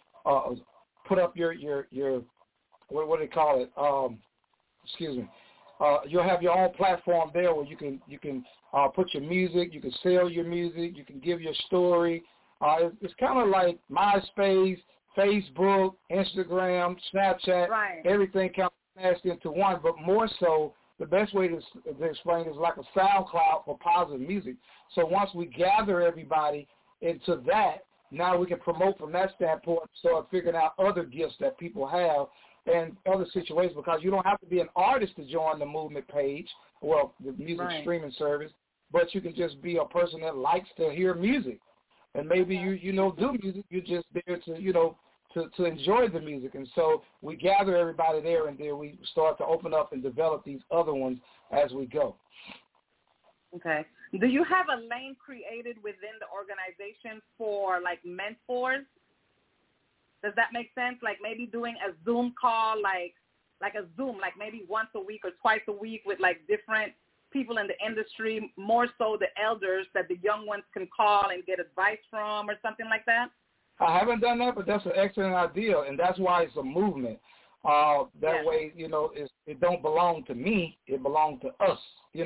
your what do they call it? you'll have your own platform there where you can put your music, you can sell your music, you can give your story. It's kind of like MySpace, Facebook, Instagram, Snapchat, everything kind of smashed into one, but more so, the best way to explain it is like a SoundCloud for positive music. So once we gather everybody into that, now we can promote from that standpoint, start figuring out other gifts that people have and other situations, because you don't have to be an artist to join the movement page, well, the music streaming service, but you can just be a person that likes to hear music. And maybe you do music, you're just there to, to enjoy the music. And so we gather everybody there, and then we start to open up and develop these other ones as we go. Okay. Do you have a lane created within the organization for, like, mentors? Does that make sense? Like maybe doing a Zoom call, like a Zoom, like maybe once a week or twice a week with, like, different people in the industry, more so the elders that the young ones can call and get advice from or something like that? I haven't done that, but that's an excellent idea, and that's why it's a movement. That way, it don't belong to me. It belongs to us,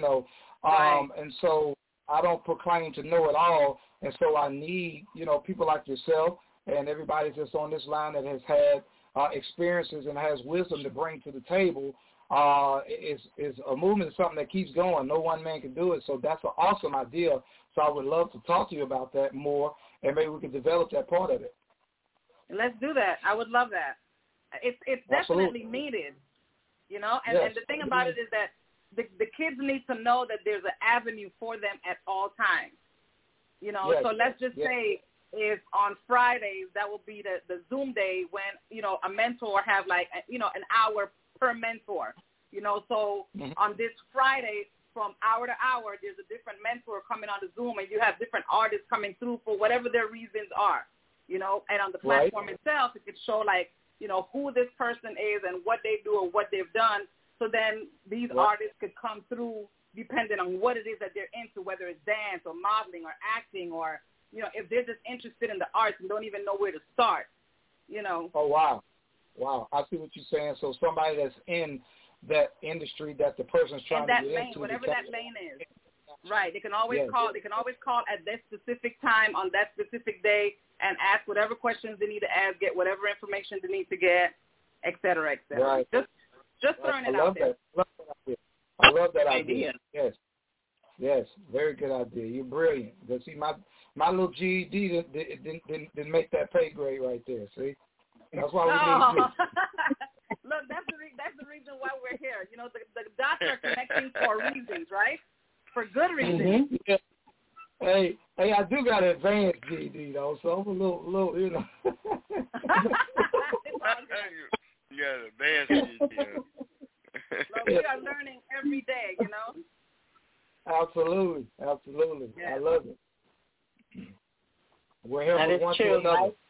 And so I don't proclaim to know it all, and so I need, people like yourself and everybody that's on this line that has had experiences and has wisdom to bring to the table. Is a movement, is something that keeps going. No one man can do it, so that's an awesome idea. So I would love to talk to you about that more, and maybe we could develop that part of it. Let's do that. I would love that. It's definitely needed, And the thing about it is that the kids need to know that there's an avenue for them at all times. So let's just say if on Fridays that will be the Zoom day when, a mentor have like, an hour per mentor, So on this Friday from hour to hour, there's a different mentor coming on the Zoom, and you have different artists coming through for whatever their reasons are, And on the platform itself, it could show like, who this person is and what they do or what they've done. So then these artists could come through depending on what it is that they're into, whether it's dance or modeling or acting or, if they're just interested in the arts and don't even know where to start, Oh, wow. Wow. I see what you're saying. So somebody that's in that industry that the person's trying to get into. Whatever that lane is. Right. They can always call. They can always call at that specific time on that specific day and ask whatever questions they need to ask, get whatever information they need to get, et cetera, et cetera. Right. Just throwing it out there. I love that idea. Yes. Very good idea. You're brilliant. But see, my little GED didn't make that pay grade right there. See, that's why we need you. Look, that's the reason why we're here. The dots are connecting for reasons, right? For good reasons. Mm-hmm. Yeah. Hey, I do got an advanced GED though, so I'm a little, You got an advanced GED. Look, we are learning every day, Absolutely. Yeah. I love it. We're here that for is one true. to another.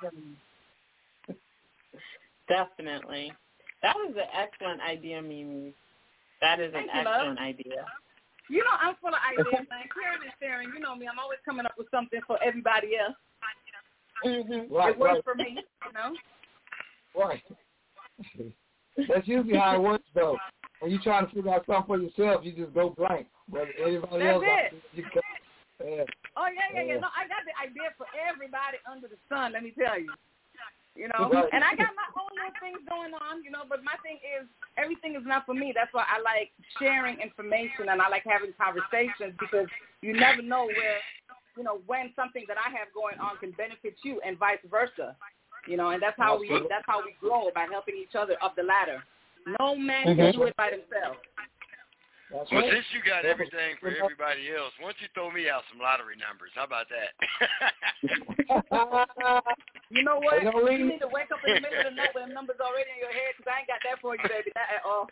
Definitely. That is an excellent idea, Mimi. That is an excellent idea. I'm full of ideas, man. Sharing, you know me. I'm always coming up with something for everybody else. Mm-hmm. Right, it works for me, Right. That's usually how it works, though. When you're trying to figure out something for yourself, you just go blank. But everybody else, you go. Oh, yeah. No, I got the idea for everybody under the sun, let me tell you. Right. And I got my own little things going on, but my thing is everything is not for me. That's why I like sharing information and I like having conversations, because you never know where, when something that I have going on can benefit you and vice versa. And that's how we grow, by helping each other up the ladder. No man can do it by themselves. That's well, right. Since you got everything for everybody else, why don't you throw me out some lottery numbers? How about that? You know what? You need to wake up in the middle of the night with the numbers already in your head, because I ain't got that for you, baby. Not at all.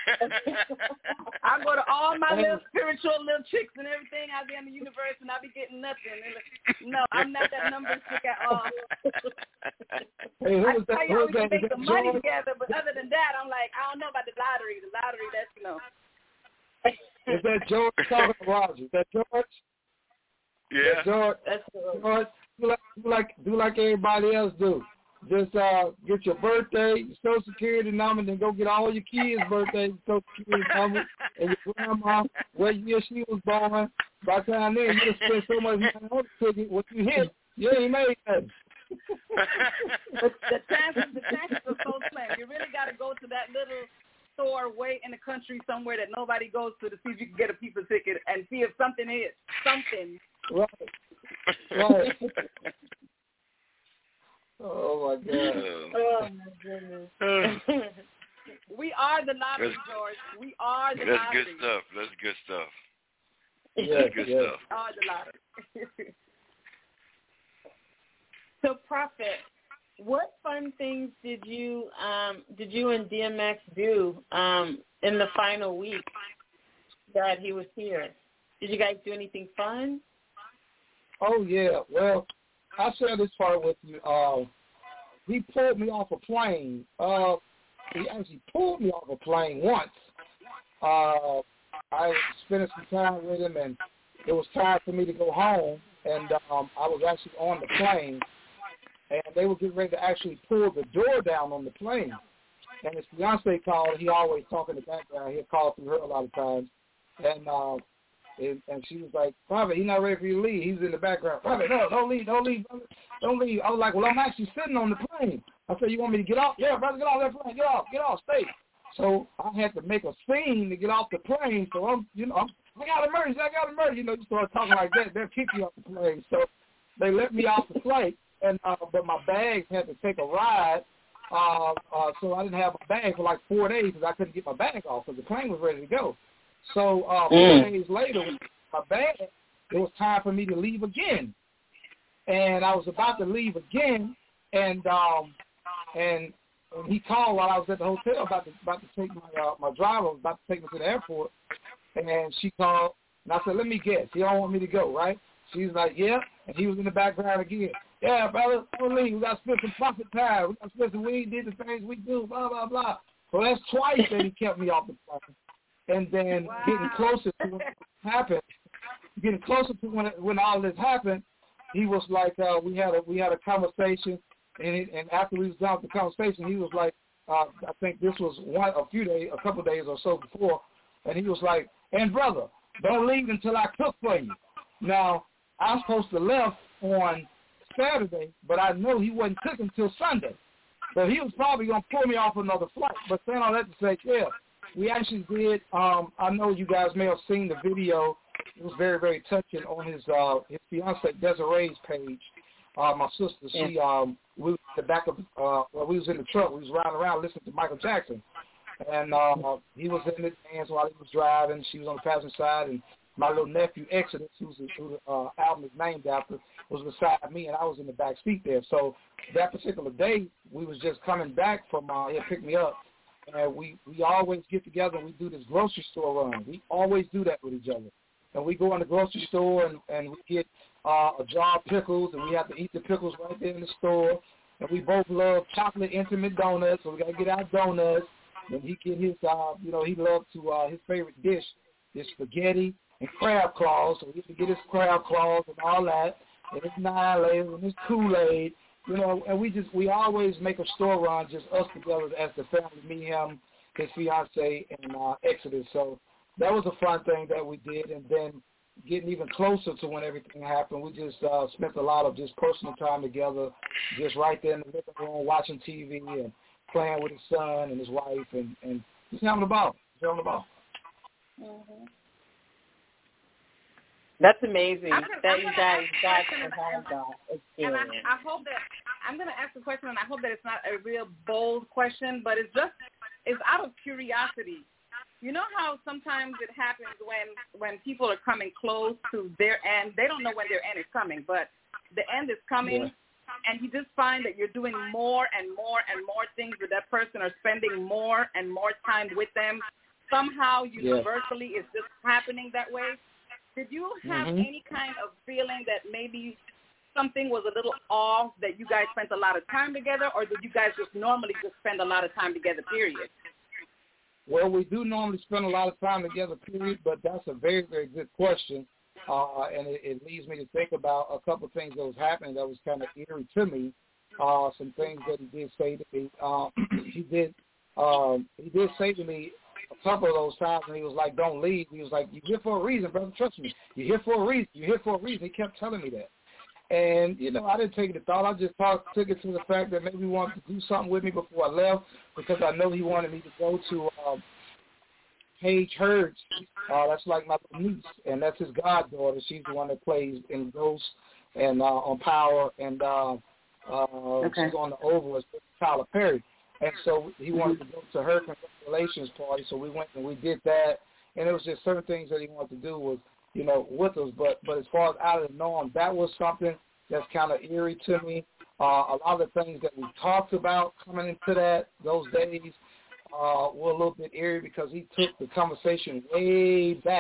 I go to all my little spiritual little chicks and everything out there in the universe, and I be getting nothing. No, I'm not that number chick at all. Hey, I can tell you how we can make some money together, but other than that, I'm like, I don't know about the lottery. The lottery, that's, Is that George talking to Roger? Is that George? Yeah. George, do like everybody else do. Just get your birthday, your Social Security number, and then go get all your kids' birthdays, Social Security number, and your grandma, what year she was born. By the time then, you just spend so much money on the ticket. What you hit, you ain't made nothing. The chances are so slim. You really got to go to that little store way in the country somewhere that nobody goes to see if you can get a pizza ticket and see if something is something. Right. Oh, my God. Oh, my goodness. We are the lottery, George. We are the lottery. That's good stuff. That's good stuff. Yes, good yes. stuff. We are the lottery. So, Prophet, what fun things did you and DMX do in the final week that he was here? Did you guys do anything fun? Oh, yeah. Well, I'll share this part with you. He pulled me off a plane. He actually pulled me off a plane once. I spent some time with him, and it was time for me to go home, and I was actually on the plane, and they were getting ready to actually pull the door down on the plane. And his fiancée called. He always talk in the background. He'll call through her a lot of times. And she was like, Prophet, he's not ready for you to leave. He's in the background. Prophet, no, don't leave, brother. Don't leave. I was like, well, I'm actually sitting on the plane. I said, you want me to get off? Yeah, brother, get off that plane. Get off, stay. So I had to make a scene to get off the plane. So I got emergency. You start talking like that, they'll kick you off the plane. So they let me off the flight, and but my bags had to take a ride. So I didn't have my bag for like 4 days because I couldn't get my bag off because the plane was ready to go. So 4 days later, with my bag, it was time for me to leave again. And I was about to leave again, and he called while I was at the hotel about to take my driver, was about to take me to the airport, and she called, and I said, let me guess, he don't want me to go, right? She's like, yeah, and he was in the background again. Yeah, brother, don't leave. We got to spend some profit time. We got to spend some weed, did the things we do, blah, blah, blah. So that's twice that he kept me off the plane. And then getting closer to when it happened, when all this happened, he was like, we had a conversation, and after we was done with the conversation, he was like, I think this was a couple of days or so before, and he was like, and brother, don't leave until I cook for you. Now, I was supposed to left on Saturday, but I know he wasn't cooking until Sunday. So he was probably going to pull me off another flight. But saying all that to say, yeah, we actually did. I know you guys may have seen the video. It was very, very touching on his fiancée Desiree's page. My sister, we was at the back of, we was in the truck. We was riding around listening to Michael Jackson. And he was in his hands while he was driving. She was on the passenger side. And my little nephew, Exodus, who the album is named after, was beside me, and I was in the back seat there. So that particular day, we was just coming back from, he had picked me up. And we always get together and we do this grocery store run. We always do that with each other. And we go in the grocery store and we get a jar of pickles, and we have to eat the pickles right there in the store. And we both love chocolate intimate donuts, so we got to get our donuts. And he get his, he loved to, his favorite dish is spaghetti and crab claws, so he used to get his crab claws and all that, and his Nine-Layers and his Kool-Aid. And we always make a store run, just us together as the family, me, him, his fiancée, and Exodus. So that was a fun thing that we did. And then getting even closer to when everything happened, we just spent a lot of just personal time together, just right there in the living room, watching TV and playing with his son and his wife, and just having a ball. Mm-hmm. That's amazing that you guys got to have that experience. And I hope that I'm going to ask a question, and I hope that it's not a real bold question, but it's out of curiosity. You know how sometimes it happens when people are coming close to their end, they don't know when their end is coming, but the end is coming, and you just find that you're doing more and more and more things with that person, or spending more and more time with them. Somehow, universally, it's just happening that way. Did you have any kind of feeling that maybe something was a little off, that you guys spent a lot of time together, or did you guys just normally just spend a lot of time together, period? Well, we do normally spend a lot of time together, period, but that's a very, very good question, and it leads me to think about a couple of things that was happening that was kind of eerie to me. some things that he did say to me. He did say to me a couple of those times, and he was like, "Don't leave." He was like, "You're here for a reason, brother. Trust me. You're here for a reason. You're here for a reason." He kept telling me that. And, you know, I didn't take it to thought. I just took it to the fact that maybe he wanted to do something with me before I left, because I know he wanted me to go to Paige Hurds. That's like my niece, and that's his goddaughter. She's the one that plays in Ghost and on Power, and she's on the Oval with Tyler Perry. And so he wanted to go to her congratulations party, so we went and we did that. And it was just certain things that he wanted to do with, you know, with us. But as far as out of the norm, that was something that's kind of eerie to me. A lot of the things that we talked about coming into those days were a little bit eerie, because he took the conversation way back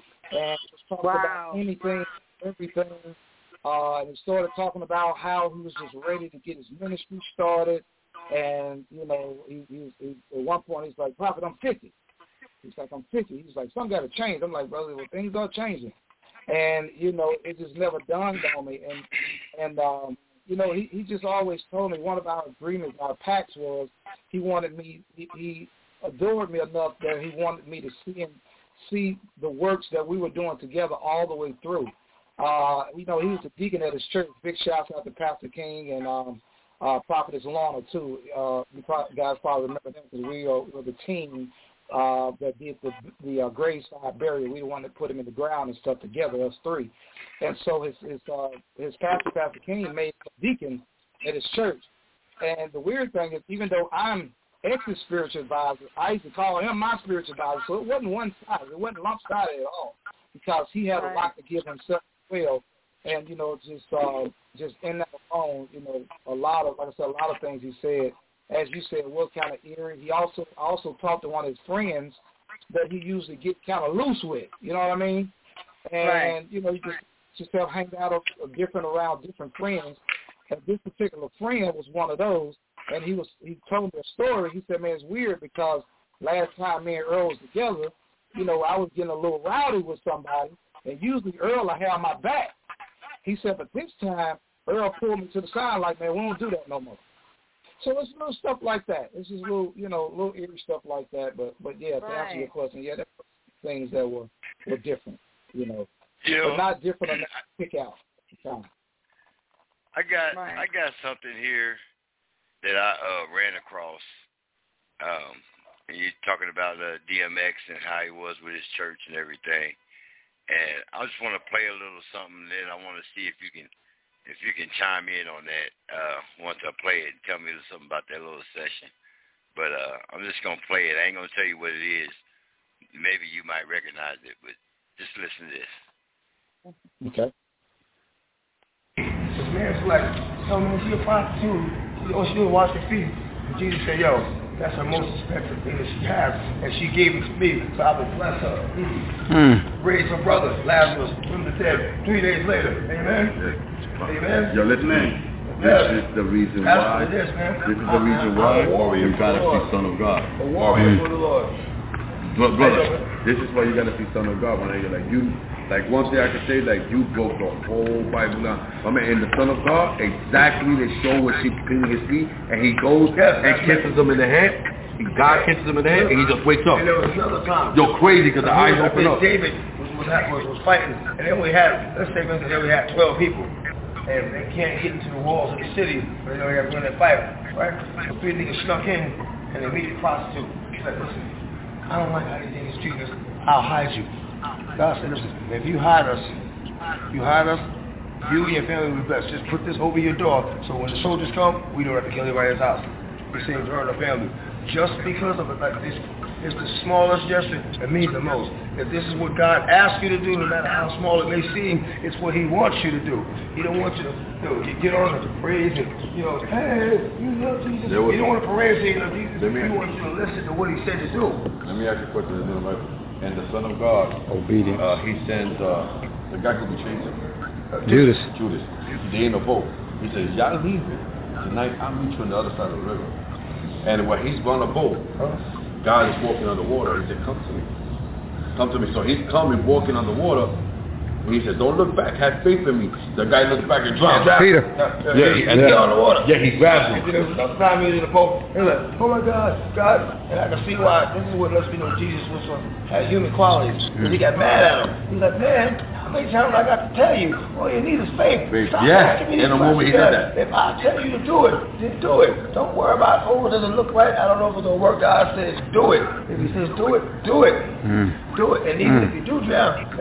and talked about anything, everything. And he started talking about how he was just ready to get his ministry started. And, you know, he at one point he's like, "Prophet, I'm 50. He's like, "I'm 50. He's like, "Something got to change." I'm like, "Brother, well, things are changing." And, you know, it just never dawned on me. And you know, he just always told me one of our agreements, our pacts was he wanted me, he adored me enough that he wanted me to see the works that we were doing together all the way through. You know, he was a deacon at his church. Big shouts out to Pastor King and Prophetess Lorna, too. You guys probably remember them, because we were the team that did the graveside burial. We the one that put him in the ground and stuff together, us three. And so his pastor, Pastor King, made a deacon at his church. And the weird thing is, even though I'm X's spiritual advisor, I used to call him my spiritual advisor. So it wasn't one-sided. It wasn't lopsided at all, because he had a lot to give himself as well. And, you know, just in that alone, you know, a lot of things he said, as you said, was kind of eerie. He also talked to one of his friends that he usually get kind of loose with, you know what I mean? And, you know, he just have hang out around different friends. And this particular friend was one of those, and he told me a story. He said, "Man, it's weird, because last time me and Earl was together, you know, I was getting a little rowdy with somebody, and usually Earl I have my back." He said, "But this time, Earl pulled me to the side like, man, we don't do that no more." So it's little stuff like that. It's just little eerie stuff like that. But yeah, to answer your question, yeah, that's things that were different, you know. But not different enough to pick out. I got something here that I ran across. And you're talking about DMX and how he was with his church and everything. And I just want to play a little something, then I want to see if you can chime in on that once I play it and tell me something about that little session. But I'm just going to play it. I ain't going to tell you what it is. Maybe you might recognize it, but just listen to this. Okay. This man's like, "Yo, man, she a prostitute. All she do is wash your feet." And Jesus said, "Yo, that's her most expensive thing that she has, and she gave it to me, so I will bless her." Raised her brother, Lazarus, from the dead, 3 days later. Amen? Amen? Yo, listen, man. This is the reason why. This is the reason why you gotta see Son of God. A warrior for the Lord. Brother, this is why you gotta see Son of God. When you're like one thing I can say, like, you broke the whole Bible down. I mean, in the Son of God, exactly they show where she's cleaning his feet, and he goes and kisses him in the head. God kisses him in the head, and he just wakes up. And there was another time. You're crazy, because the eyes open up. David was fighting, and then we had, let's say, then we had 12 people, and they can't get into the walls of the city, but they have to win that fight, right? So 3 niggas snuck in, and they meet the prostitute. He's like, "Listen, I don't like how these niggas treat us. I'll hide you." God said, "Listen, if you hide us, you and your family will be blessed. Just put this over your door, so when the soldiers come, we don't have to kill anybody's house." He said to her and her family, just because of it, like this is the smallest gesture that means the most. If this is what God asks you to do, no matter how small it may seem, it's what he wants you to do. He don't want you to get on and praise and, hey, you love Jesus. You don't want to praise and say you love Jesus. He wants you to listen to what he said to do. Let me ask you a question. And the Son of God, obedient. He sends the guy who betrayed him. Judas. They in a boat. He says, "Y'all leave it. Tonight I'll meet you on the other side of the river." And when he's on a boat, God is walking on the water. He said, "Come to me. Come to me." So he's coming, walking on the water. And he said, don't look back, have faith in me. The guy looked back and drowned. Peter. And he on the water. Yeah, he grabbed him. There was about 5 minutes in the boat. He was like, oh my God. And I can see why. This is what lets me know Jesus had human qualities. Because he got mad at him. He's like, man, how many times I got to tell you? All you need is faith. Stop asking me in a moment he did that. If I tell you to do it, then do it. Don't worry about, oh, it doesn't look right. I don't know if it's going to work. God says, do it. If he says, do it, do it. Do it. And even if you do drown.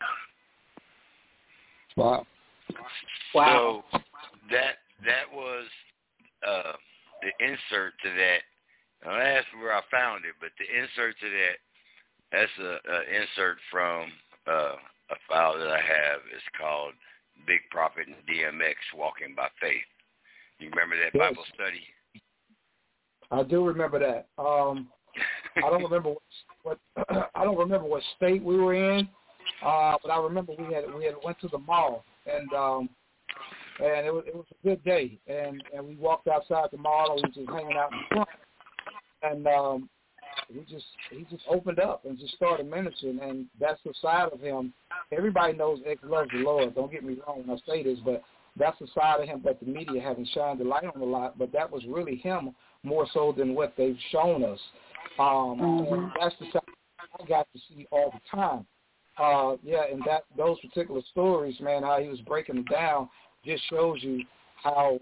Wow. So that was the insert to that. Now that's where I found it, but the insert to that's a insert from a file that I have. It's called Big Prophet and DMX Walking by Faith. You remember that Bible study? I do remember that. I don't remember what I don't remember what state we were in, but I remember we had went to the mall and it was a good day and we walked outside the mall and we were just hanging out in front and he just opened up and just started ministering, and that's the side of him. Everybody knows X loves the Lord. Don't get me wrong when I say this, but that's the side of him that the media haven't shined the light on a lot. But that was really him more so than what they've shown us. And that's the side I got to see all the time. And those particular stories, man, how he was breaking them down, just shows you how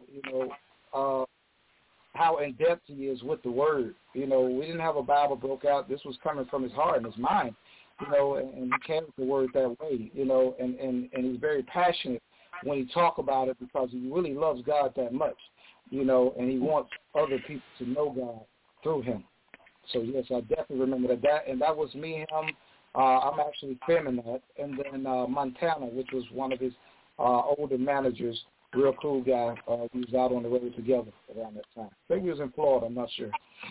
how in depth he is with the word. We didn't have a Bible broke out. This was coming from his heart and his mind, and he carried the word that way, and he's very passionate when he talk about it because he really loves God that much, and he wants other people to know God through him. So, yes, I definitely remember that. And that was me and him. I'm actually filming that. And then Montana, which was one of his older managers, real cool guy. We was out on the road together around that time. I think we was in Florida. I'm not sure.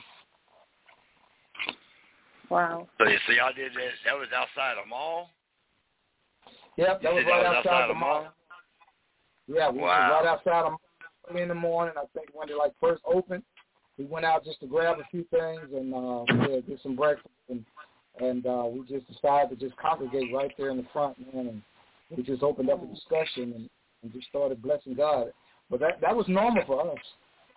Wow. So y'all did that. That was outside a mall? Yep, that was right outside the mall. Yeah, we was right outside the mall in the morning. I think when they first opened, we went out just to grab a few things and get some breakfast. And we just decided to just congregate right there in the front, man. And we just opened up a discussion and just started blessing God. But that was normal for us.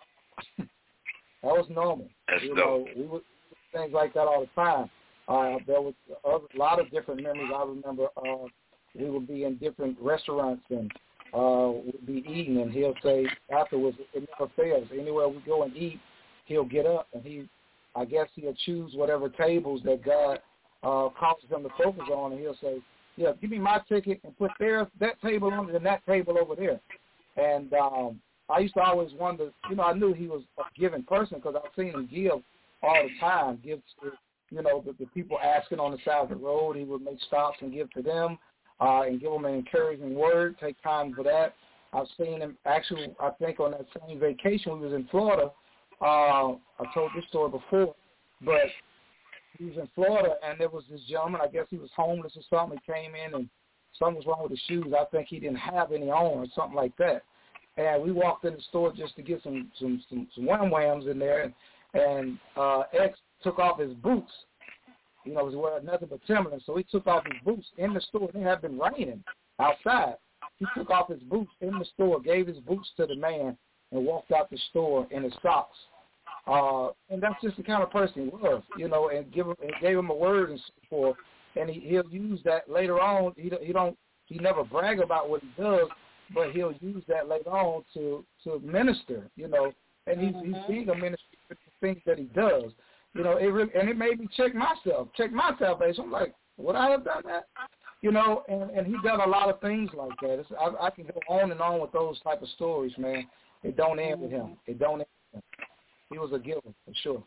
That was normal. That's dope. We would do things like that all the time. There was a lot of different memories. I remember we would be in different restaurants and we'd be eating, and he'll say afterwards, it never fails. Anywhere we go and eat, he'll get up and he'll choose whatever tables that God causes him to focus on, and he'll say, yeah, give me my ticket and put that table on and that table over there. And I used to always wonder, I knew he was a giving person because I've seen him give all the time, give to, the people asking on the side of the road. He would make stops and give to them and give them an encouraging word, take time for that. I've seen him actually, I think on that same vacation we was in Florida. I told this story before, but he was in Florida, and there was this gentleman, I guess he was homeless or something. He came in, and something was wrong with his shoes. I think he didn't have any on or something like that. And we walked in the store just to get some wham-whams in there, and X took off his boots. He was wearing nothing but Timberlands, so he took off his boots in the store. It had been raining outside. He took off his boots in the store, gave his boots to the man, and walked out the store in his socks. And that's just the kind of person he was, and gave him a word and so forth. And he'll use that later on. He never brag about what he does, but he'll use that later on to minister, and he's being a minister for the things that he does. It made me check my salvation. I'm like, would I have done that? And he done a lot of things like that. I can go on and on with those type of stories, man. It don't end with him. It don't end with him. He was a giver, for sure.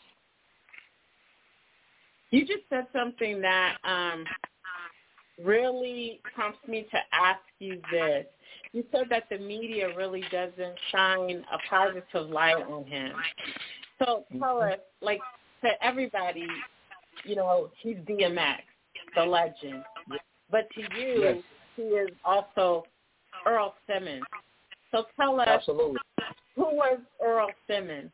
You just said something that really prompts me to ask you this. You said that the media really doesn't shine a positive light on him. So tell us, to everybody, he's DMX, the legend. But to you, yes, he is also Earl Simmons. So tell us, absolutely, who was Earl Simmons?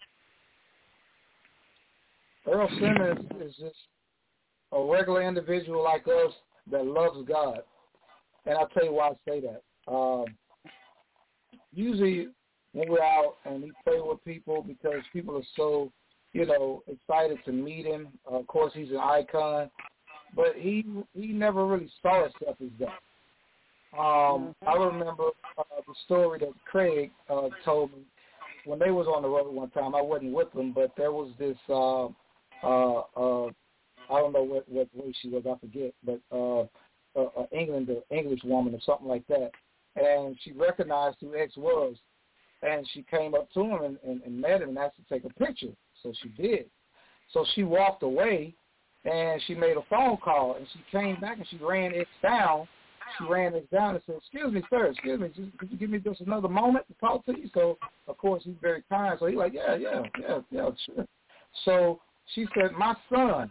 Earl Simmons is just a regular individual like us that loves God. And I'll tell you why I say that. Usually when we're out and we play with people, because people are so, excited to meet him. Of course, he's an icon, but he never really saw himself as that. I remember the story that Craig told me when they was on the road one time. I wasn't with them, but there was this, I don't know what way she was, I forget, but English woman or something like that. And she recognized who X was. And she came up to him and met him and asked to take a picture. So she did. So she walked away, and she made a phone call, and she came back, and she ran X down. She ran X down and said, "Excuse me, sir, could you give me just another moment to talk to you?" So, of course, he's very kind. So he's like, yeah, sure. So she said, my son,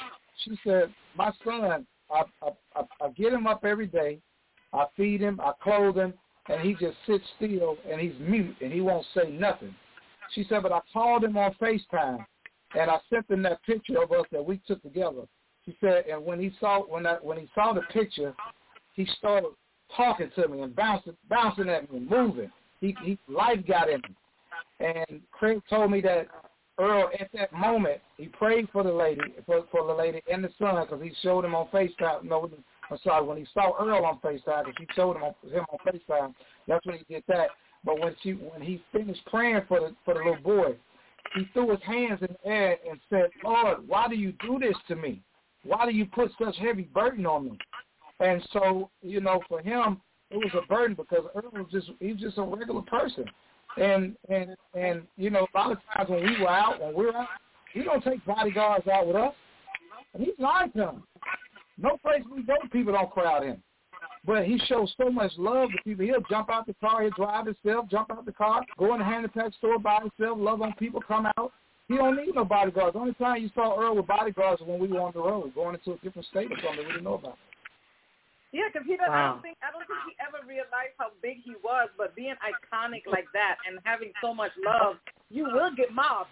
I get him up every day. I feed him, I clothe him, and he just sits still, and he's mute, and he won't say nothing. She said, but I called him on FaceTime, and I sent him that picture of us that we took together. She said, and when he saw the picture, he started talking to me and bouncing at me and moving. He life got in him. And Craig told me that Earl, at that moment, he prayed for the lady, for the lady and the son, because he showed him on FaceTime. When he saw Earl on FaceTime, because he showed him on FaceTime, that's when he did that. But when he finished praying for the little boy, he threw his hands in the air and said, "Lord, why do you do this to me? Why do you put such heavy burden on me?" And so, for him, it was a burden because Earl was just a regular person. And a lot of times when we're out, we don't take bodyguards out with us. And he's an icon. No place we go, people don't crowd him. But he shows so much love to people. He'll jump out the car, he'll drive himself, jump out the car, go in the handicap store by himself, love on people, come out. He don't need no bodyguards. The only time you saw Earl with bodyguards was when we were on the road, going into a different state or something we didn't know about. Yeah, because I don't think he ever realized how big he was. But being iconic like that and having so much love, you will get mobbed.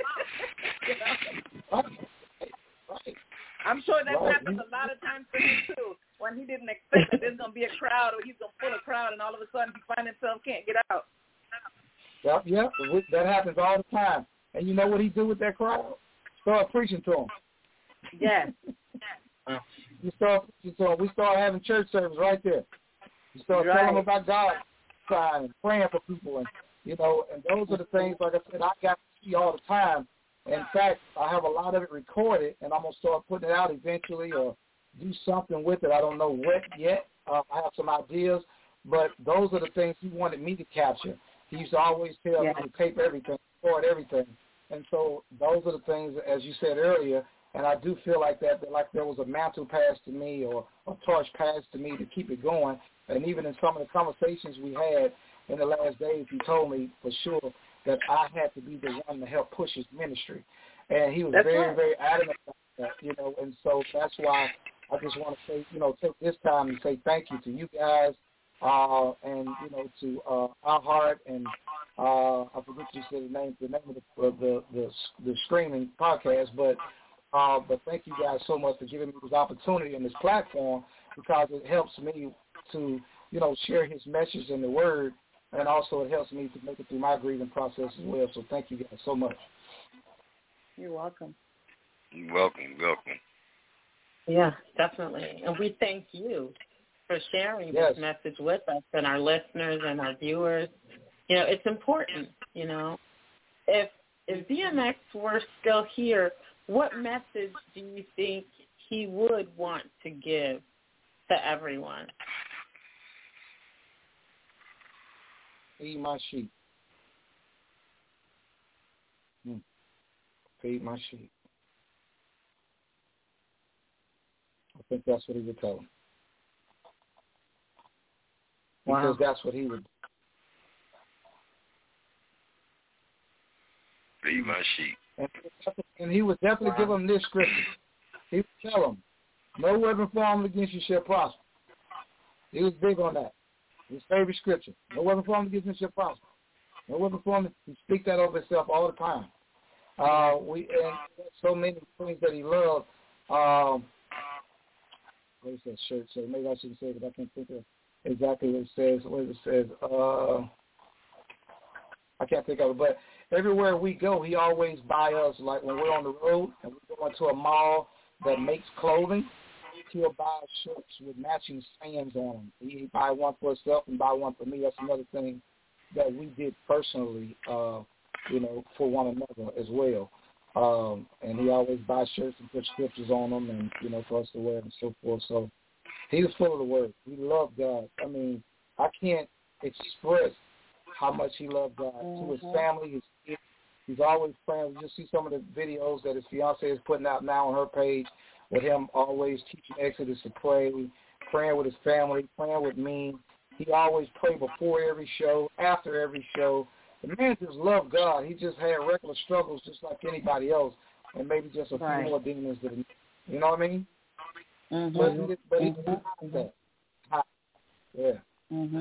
Right. I'm sure that happens a lot of times for him too. When he didn't expect that there's gonna be a crowd or he's gonna pull a crowd, and all of a sudden he finds himself can't get out. Yep. That happens all the time. And you know what he do with that crowd? Start preaching to them. Yes. We start having church service right there. We start telling them about God, and praying for people, and and those are the things, like I said, I got to see all the time. In fact, I have a lot of it recorded, and I'm gonna start putting it out eventually, or do something with it. I don't know what yet. I have some ideas, but those are the things he wanted me to capture. He used to always tell me to tape everything, record everything, and so those are the things, as you said earlier. And I do feel like that like there was a mantle passed to me or a torch passed to me to keep it going. And even in some of the conversations we had in the last days, he told me for sure that I had to be the one to help push his ministry. And he was very adamant about that, and so that's why I just want to say, take this time and say thank you to you guys, and, to Our Heart, and I forget you said the name of the streaming podcast, but thank you guys so much for giving me this opportunity and this platform, because it helps me to, share his message in the word, and also it helps me to make it through my grieving process as well. So thank you guys so much. You're welcome. You're welcome. Yeah, definitely. And we thank you for sharing this message with us and our listeners and our viewers. It's important, If DMX were still here, what message do you think he would want to give to everyone? Feed my sheep. Feed my sheep. I think that's what he would tell them. Because that's what he would do. Feed my sheep. And he would definitely give them this scripture. He would tell them, no weapon formed against you shall prosper. He was big on that. His favorite scripture. No weapon formed against you shall prosper. No weapon formed. He speaks that over himself all the time. And so many things that he loved. what is that shirt say? Maybe I shouldn't say it, but I can't think of exactly what it says. What it says? I can't think of it. But everywhere we go, he always buy us, like when we're on the road and we go into a mall that makes clothing, he'll buy shirts with matching sayings on them. He buy one for himself and buy one for me. That's another thing that we did personally, you know, for one another as well. And he always buys shirts and put scriptures on them and, you know, for us to wear and so forth. So he was full of the word. He loved God. I mean, I can't express how much he loved God. To his family, his kids, he's always praying. You just see some of the videos that his fiance is putting out now on her page with him always teaching Exodus to pray, praying with his family, praying with me. He always prayed before every show, after every show. The man just loved God. He just had regular struggles just like anybody else, and maybe just a few more demons than, you know what I mean? Mm-hmm. But he did that. Yeah. Mm-hmm.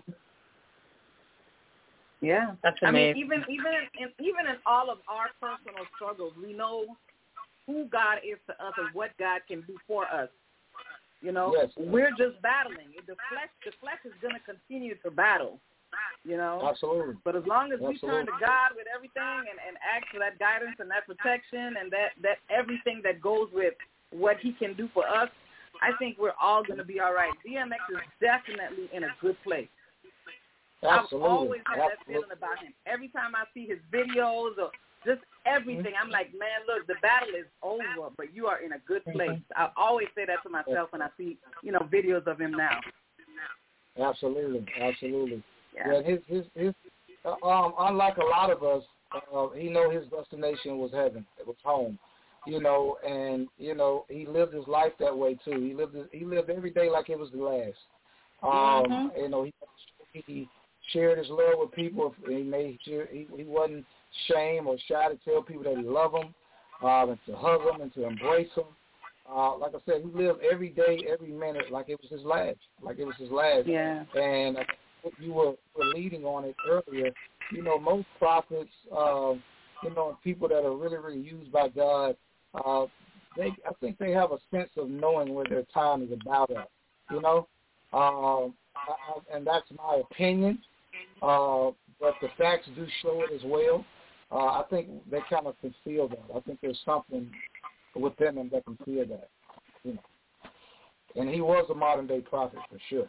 Yeah, that's amazing. I mean, even in all of our personal struggles, we know who God is to us and what God can do for us. You know, we're just battling. The flesh is going to continue to battle. You know, absolutely. But as long as we turn to God with everything and ask for that guidance and that protection and that everything that goes with what He can do for us, I think we're all going to be all right. DMX is definitely in a good place. Absolutely. I've always had that feeling about him. Every time I see his videos or just everything, I'm like, man, look, the battle is over, but you are in a good place. I always say that to myself when I see, you know, videos of him now. Absolutely, absolutely. Yeah. His unlike a lot of us, he know his destination was heaven. It was home. You know, and you know he lived his life that way too. He lived every day like it was the last. You know, he shared his love with people. He made sure he wasn't ashamed or shy to tell people that he loved them, and to hug them and to embrace them. Like I said, he lived every day, every minute like it was his last. Yeah. And you were leading on it earlier. You know, most prophets, you know, people that are really, really used by God, I think they have a sense of knowing where their time is about at. You know, and that's my opinion. But the facts do show it as well. I think they kind of can feel that. I think there's something within them that can feel that. You know, and he was a modern day prophet for sure.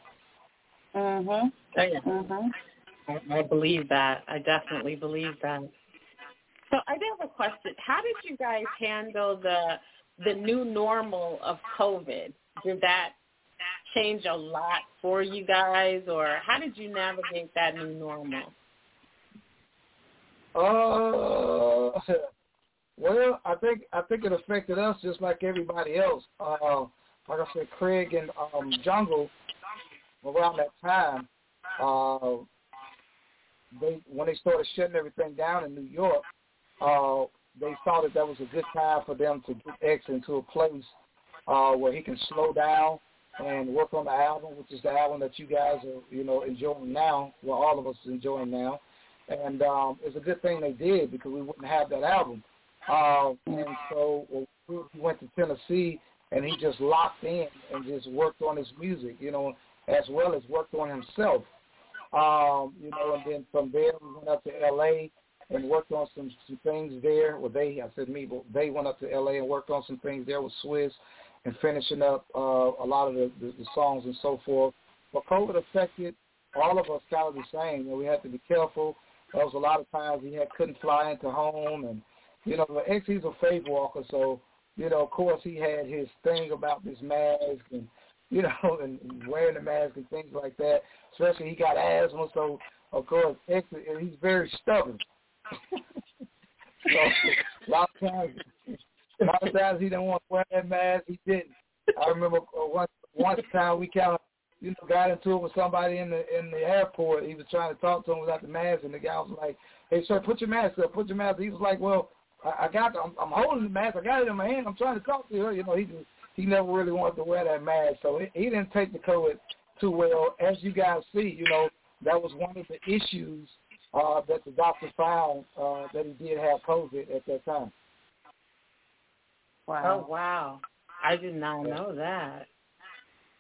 I believe that. I definitely believe that. So I do have a question. How did you guys handle the new normal of COVID? Did that change a lot for you guys, or how did you navigate that new normal? Well, I think it affected us just like everybody else. Like I said, Craig and Jungle, around that time, when they started shutting everything down in New York, they thought that was a good time for them to get X into a place where he can slow down and work on the album, which is the album that you guys are, you know, enjoying now, well, all of us are enjoying now. And it's a good thing they did because we wouldn't have that album. And so he went to Tennessee and he just locked in and just worked on his music, you know, as well as worked on himself. You know, and then from there we went up to L.A. and worked on some things there. Well, they went up to L.A. and worked on some things there with Swizz and finishing up a lot of the songs and so forth. But COVID affected all of us kind of the same. You know, we had to be careful. There was a lot of times he couldn't fly into home. And, you know, X, he's a faith walker. So, you know, of course he had his thing about this mask and, you know, and wearing the mask and things like that. Especially he got asthma. So, of course, X, he's very stubborn. So, a lot of times he didn't want to wear that mask. He didn't. I remember one time we kind of, you know, got into it with somebody in the airport. He was trying to talk to him without the mask, and the guy was like, "Hey, sir, put your mask up. Put your mask." He was like, "Well, I got. I'm holding the mask. I got it in my hand. I'm trying to talk to her." You know, he never really wanted to wear that mask, so he didn't take the COVID too well. As you guys see, you know, that was one of the issues that the doctor found that he did have COVID at that time. Wow. Oh, wow. I did not know that.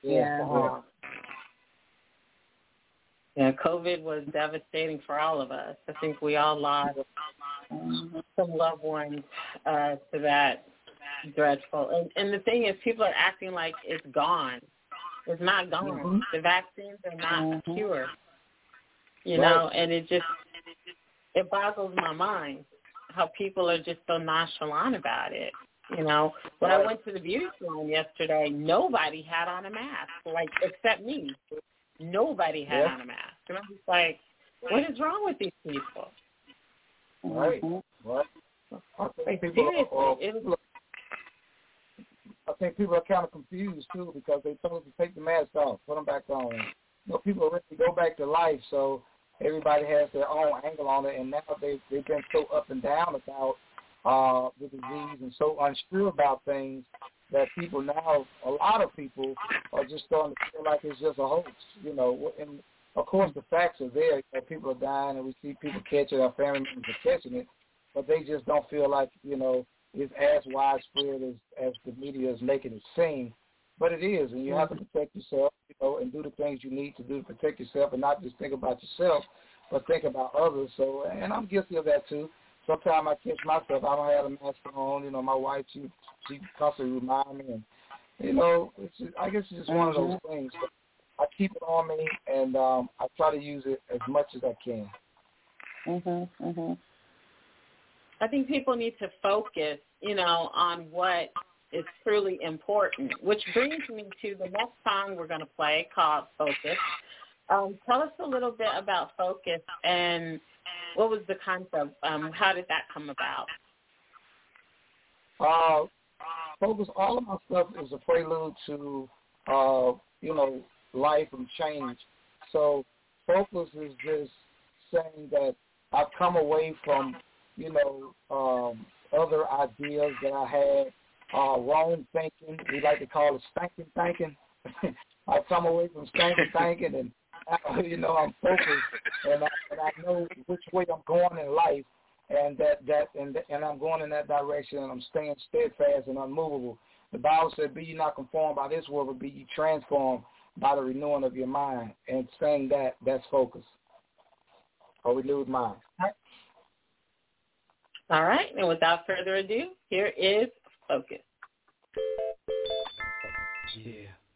Yeah, COVID was devastating for all of us. I think we all lost some loved ones to that dreadful. And the thing is, people are acting like it's gone. It's not gone. The vaccines are not a cure. You know, and it boggles my mind how people are just so nonchalant about it. You know, when I went to the beauty salon yesterday, nobody had on a mask, like, except me. Nobody had on a mask. And I'm just like, what is wrong with these people? Right. I think people are kind of confused, too, because they told us to take the mask off, put them back on. You know, people are ready to go back to life, so everybody has their own angle on it, and now they've been so up and down about the disease and so unsure about things that people now, a lot of people are just starting to feel like it's just a hoax, you know. And, of course, the facts are there. You know, people are dying, and we see people catch it, our family members are catching it, but they just don't feel like, you know, it's as widespread as the media is making it seem. But it is, and you have to protect yourself, you know, and do the things you need to do to protect yourself and not just think about yourself, but think about others. So, and I'm guilty of that, too. Sometimes I catch myself, I don't have a mask on. You know, my wife, she constantly reminds me. And, you know, I guess it's just one of those things. But I keep it on me, and I try to use it as much as I can. I think people need to focus, you know, on what is truly important, which brings me to the next song we're going to play called Focus. Tell us a little bit about Focus and what was the concept? How did that come about? Focus, all of my stuff is a prelude to, you know, life and change. So Focus is just saying that I've come away from, you know, other ideas that I had, wrong thinking. We like to call it stinking thinking. I've come away from stinking thinking, and you know, I'm focused, and I know which way I'm going in life, and and I'm going in that direction, and I'm staying steadfast and unmovable. The Bible said, "Be ye not conformed by this world, but be ye transformed by the renewing of your mind." And saying that's focus, or renewed mind. All right, and without further ado, here is Focus. Yeah.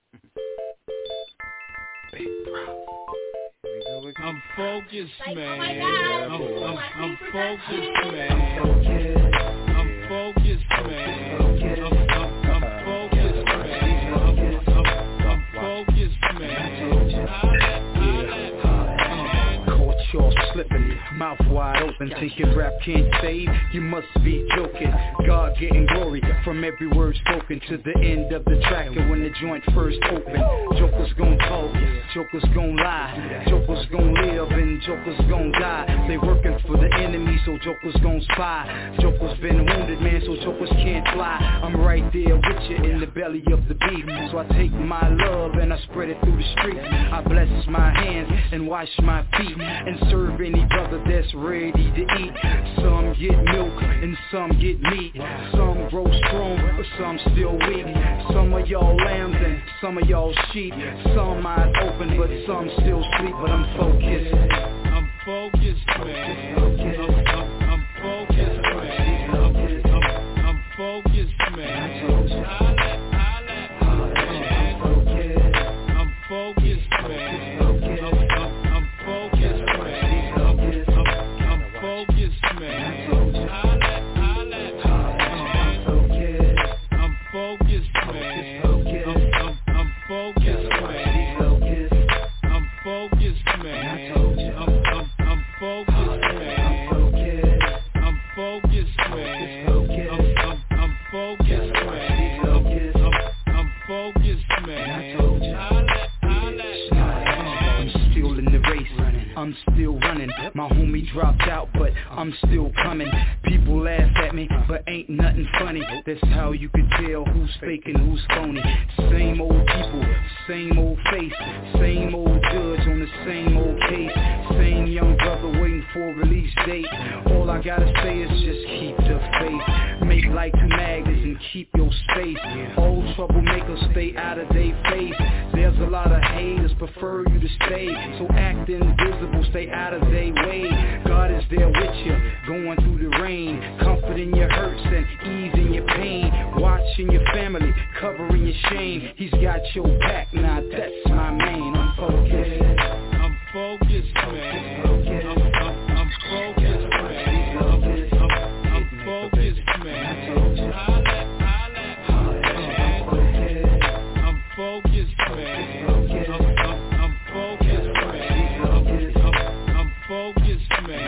I'm focused, man. I'm focused, man. I'm focused, man. I'm focused, man. I'm focused, man. Caught y'all slipping, mouth wide open, thinking rap can't save. You must be joking. God getting glory from every word spoken to the end of the track. And when the joint first opened, jokers gon' talk, jokers gon' lie, jokers gon' live and jokers gon' die. They working for the enemy, so jokers gon' spy. Jokers been wounded, man, so jokers can't fly. I'm right there with you in the belly of the beast. So I take my love and I spread it through the streets. I bless my hands and wash my feet and serve any brother that's ready to eat. Some get milk and some get meat. Some grow strong, but some still weak. Some of y'all lambs and some of y'all sheep. Some eyes open, but some still sleep. But I'm focused. I'm focused, man. I'm focused, man. I'm focused, man. I'm focused, man. I'm focused, man. I'm focused, man. I'm focused, man. I'm focused, man. I'm focused, man. I'm focused, man. I'm focused, man. I'm focused, man. I'm focused, man. I'm still in the race, I'm still running. My homie dropped out, but I'm still coming. People laugh at me, but ain't nothing funny. That's how you can tell who's fake and who's phony. Same old people, same old face, same old judge on the same old case. Same young brother waiting for a release date. All I gotta say is just keep the faith. Make like two magnets and keep your space. Old troublemakers stay out of their face. There's a lot of haters prefer you to stay, so act invisible, stay out of their way. God is there with you, going through the rain, comforting your hurts and easing your pain, watching your family, covering your shame. He's got your back, now that's my main. I'm focused, man. I'm focused, man. I'm focused, man. I'm focused, man. I'm focused, man. I'm focused, man. I'm focused, man.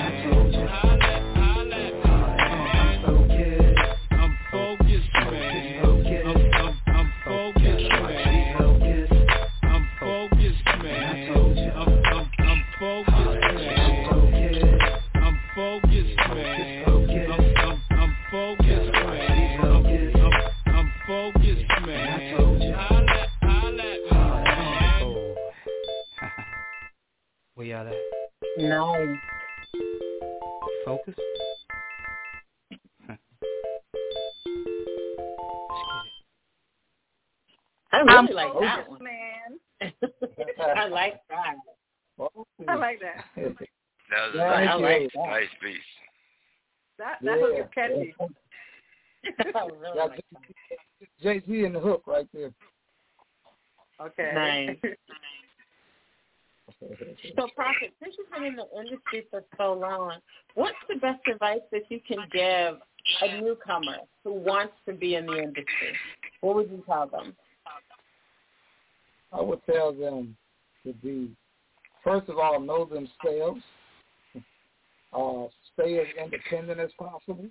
I'm focused, man. I'm focused, man. I'm focused, man. I'm focused, man. I'm focused, man. I'm focused, man. I'm focused, man. Where y'all at? No. Focus? I really like that one. Man. I like that. I like that. That was a nice piece. That was catchy. I really like that. Jay-Z in the hook right there. Okay. Nice. So, Prophet, since you've been in the industry for so long, what's the best advice that you can give a newcomer who wants to be in the industry? What would you tell them? I would tell them to be, first of all, know themselves, stay as independent as possible,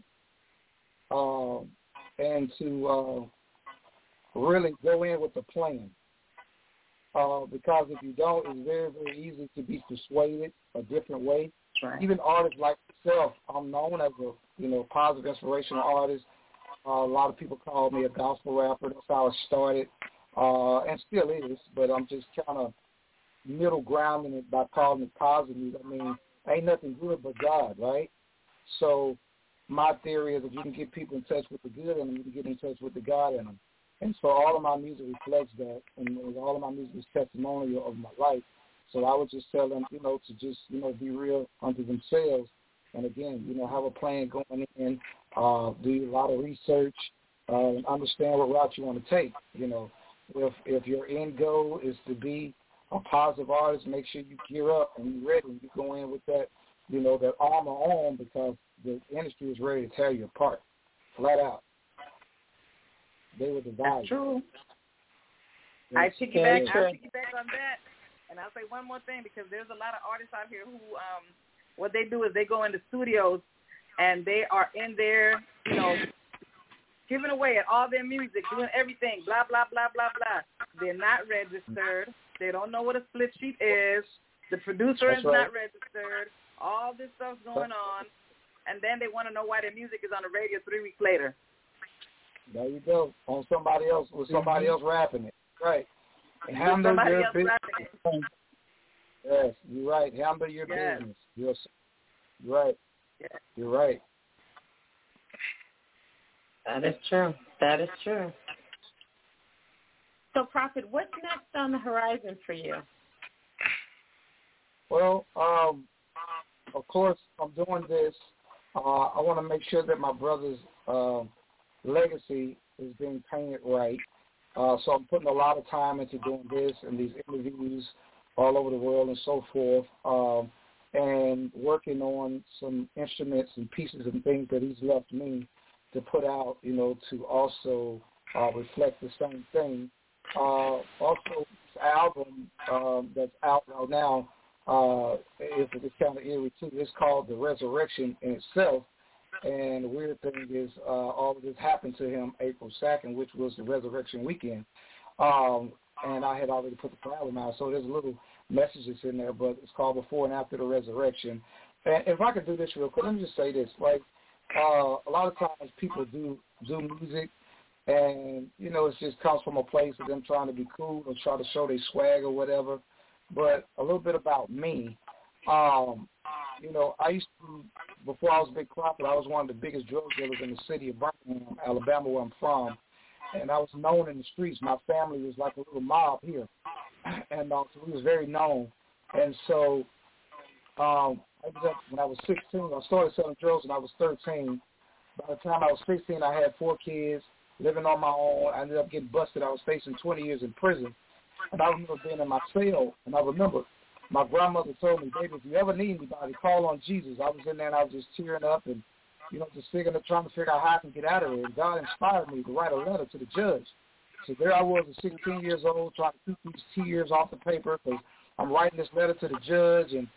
and to really go in with a plan. Because if you don't, it's very, very easy to be persuaded a different way. Right. Even artists like myself, I'm known as a positive, inspirational artist. A lot of people call me a gospel rapper. That's how it started, and still is. But I'm just kind of middle grounding it by calling it positive. I mean, ain't nothing good but God, right? So my theory is if you can get people in touch with the good in them, you can get in touch with the God in them. And so all of my music reflects that, and all of my music is testimonial of my life. So I would just tell them, to just, be real unto themselves. And again, have a plan going in, do a lot of research, and understand what route you want to take. If your end goal is to be a positive artist, make sure you gear up and you're ready. And you go in with that, that armor on, because the industry is ready to tear you apart, flat out. They were divided. That's true. I piggyback on that, and I'll say one more thing, because there's a lot of artists out here who, what they do is they go into studios and they are in there, giving away at all their music, doing everything, blah, blah, blah, blah, blah. They're not registered. They don't know what a split sheet is. The producer is not registered. All this stuff's going on, and then they want to know why their music is on the radio 3 weeks later. There you go. On somebody else, with somebody else rapping it. Right. Handle your business. Yes, you're right. Handle your business. You're right. Yes. You're right. That is true. That is true. So, Prophet, what's next on the horizon for you? Well, of course, I'm doing this. I want to make sure that my brother's legacy is being painted right. So I'm putting a lot of time into doing this and these interviews all over the world and so forth, and working on some instruments and pieces and things that he's left me to put out, to also reflect the same thing. Also, this album that's out right now, it's kind of eerie too. It's called The Resurrection in itself. And the weird thing is all of this happened to him April 2nd, which was the resurrection weekend. And I had already put the album out, so there's little messages in there, but it's called Before and After the Resurrection. And if I could do this real quick, let me just say this. Like, a lot of times people do music, and, it just comes from a place of them trying to be cool or try to show their swag or whatever. But a little bit about me. you know, I used to, before I was Big Prophet, I was one of the biggest drug dealers in the city of Birmingham, Alabama, where I'm from. And I was known in the streets. My family was like a little mob here. And so we was very known. And so I ended up, when I was 16, I started selling drugs when I was 13. By the time I was 16, I had 4 kids, living on my own. I ended up getting busted. I was facing 20 years in prison. And I remember being in my cell, and I remember my grandmother told me, baby, if you ever need anybody, call on Jesus. I was in there, and I was just tearing up and, you know, just trying to figure out how I can get out of there. And God inspired me to write a letter to the judge. So there I was at 16 years old trying to keep these tears off the paper because I'm writing this letter to the judge, and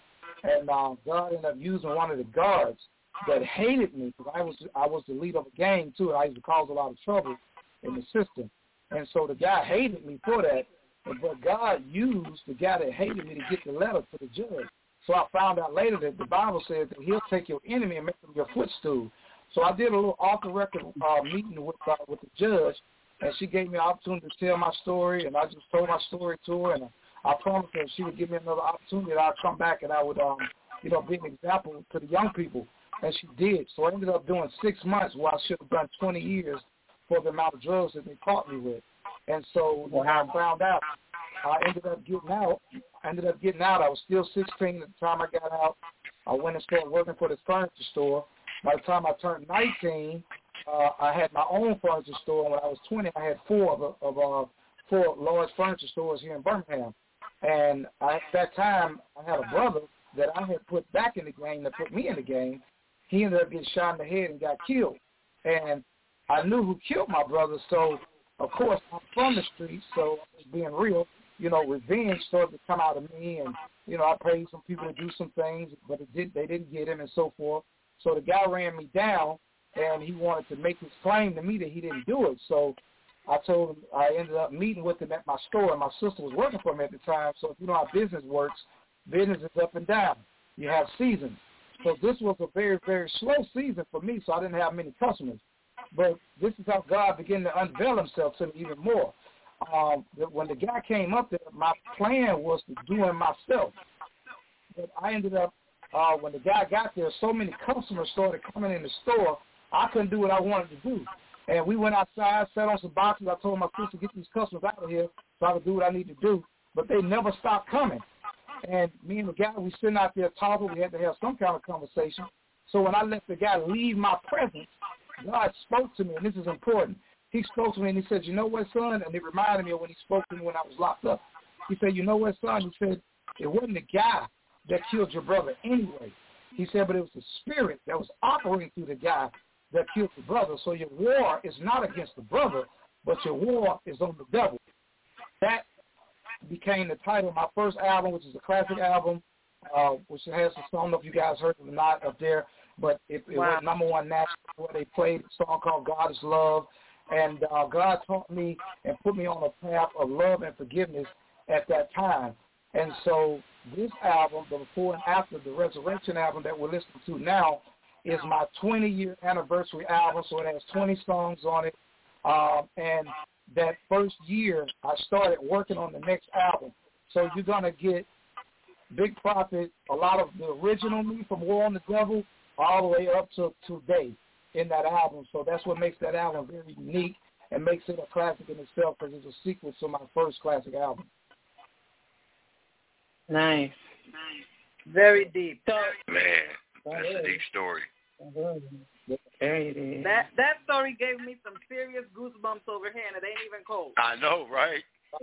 God ended up using one of the guards that hated me because I was the leader of a gang, too, and I used to cause a lot of trouble in the system. And so the guy hated me for that. But God used the guy that hated me to get the letter to the judge. So I found out later that the Bible says that he'll take your enemy and make them your footstool. So I did a little off-the-record meeting with the judge, and she gave me an opportunity to tell my story, and I just told my story to her, and I promised her if she would give me another opportunity that I'd come back and I would, you know, be an example to the young people, and she did. So I ended up doing 6 months where I should have done 20 years for the amount of drugs that they caught me with. And so when I found out, I ended up getting out. I was still 16 at the time I got out. I went and started working for this furniture store. By the time I turned 19, I had my own furniture store. And when I was 20, I had four large furniture stores here in Birmingham. And at that time, I had a brother that I had put back in the game that put me in the game. He ended up getting shot in the head and got killed. And I knew who killed my brother, so of course I'm from the streets, so being real, you know, revenge started to come out of me, and you know, I paid some people to do some things, but they didn't get him and so forth. So the guy ran me down, and he wanted to make his claim to me that he didn't do it. So I told him, I ended up meeting with him at my store, and my sister was working for me at the time. So if you know how business works, business is up and down. You have seasons. So this was a very, very slow season for me, so I didn't have many customers. But this is how God began to unveil himself to me even more. When the guy came up there, my plan was to do him myself. But I ended up, when the guy got there, so many customers started coming in the store, I couldn't do what I wanted to do. And we went outside, sat on some boxes. I told my sister, get these customers out of here so I could do what I need to do. But they never stopped coming. And me and the guy, we sitting out there talking. We had to have some kind of conversation. So when I let the guy leave my presence, God spoke to me, and this is important. He spoke to me, and he said, you know what, son? And it reminded me of when he spoke to me when I was locked up. He said, you know what, son? He said, it wasn't the guy that killed your brother anyway. He said, but it was the spirit that was operating through the guy that killed your brother. So your war is not against the brother, but your war is on the devil. That became the title of my first album, which is a classic album, which has a song, I don't know if you guys heard it or not up there, but it went number one national where they played a song called God is Love. And God taught me and put me on a path of love and forgiveness at that time. And so this album, the Before and After, the Resurrection album that we're listening to now, is my 20-year anniversary album, so it has 20 songs on it. And that first year, I started working on the next album. So you're going to get Big Prophet, a lot of the original me from War on the Devil, all the way up to today in that album. So that's what makes that album very unique and makes it a classic in itself, because it's a sequel to my first classic album. Nice. Very deep. Man, that's a deep story. Very deep. That story gave me some serious goosebumps over here, and it ain't even cold. I know, right?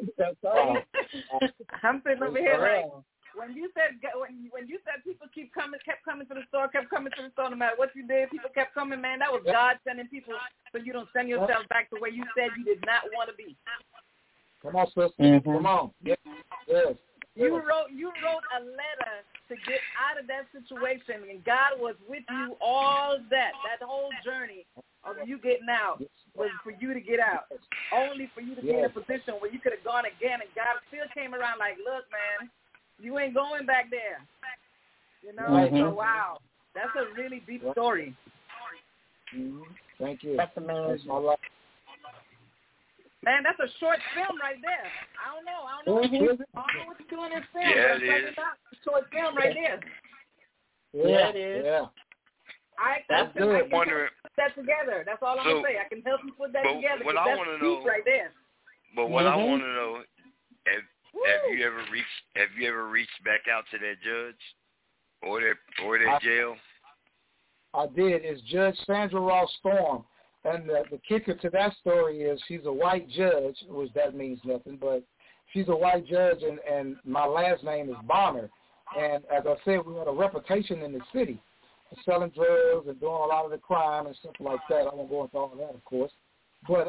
I'm sitting over here like, when you said people kept coming to the store, no matter what you did, people kept coming, man, that was God sending people so you don't send yourself back to where you said you did not want to be. Come on, sister. Mm-hmm. Come on. Yes. You wrote a letter to get out of that situation, and God was with you all that whole journey of you getting out was for you to get out, only for you to be in a position where you could have gone again, and God still came around like, look, man, you ain't going back there. You know, so wow, that's a really deep story. Mm-hmm. Thank you. That's amazing. That's my life. Man, that's a short film right there. I don't know what you're doing in film. Yeah, it is. A short film right there. Yeah, it is. Yeah. I can put that together. That's all I'm going to say. I can help you put that together. What I want to know, right there. But what I want to know, have you ever reached back out to that judge or that jail? I did. It's Judge Sandra Ross Storm. And the kicker to that story is she's a white judge, which that means nothing, but she's a white judge, and my last name is Bonner. And as I said, we had a reputation in the city of selling drugs and doing a lot of the crime and stuff like that. I won't go into all of that, of course. But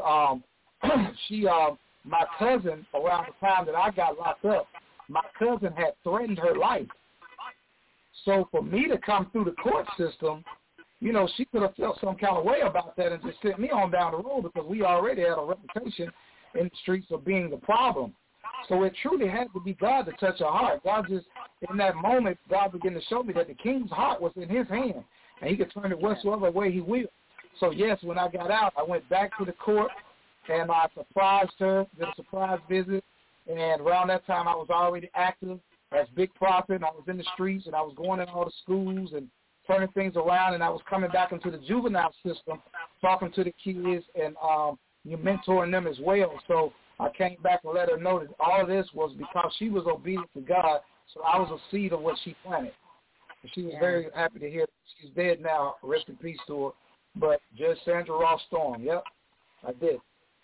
my cousin, around the time that I got locked up, my cousin had threatened her life. So for me to come through the court system, you know, she could have felt some kind of way about that and just sent me on down the road because we already had a reputation in the streets of being the problem. So it truly had to be God to touch her heart. God just, in that moment, God began to show me that the king's heart was in his hand, and he could turn it whatsoever way he will. So, yes, when I got out, I went back to the court, and I surprised her, did a surprise visit, and around that time I was already active as Big Prophet, and I was in the streets, and I was going in all the schools and turning things around, and I was coming back into the juvenile system, talking to the kids and mentoring them as well. So I came back and let her know that all of this was because she was obedient to God, so I was a seed of what she planted. And she was very happy to hear that she's dead now. Rest in peace to her. But Judge Sandra Ross Storm, yep, I did.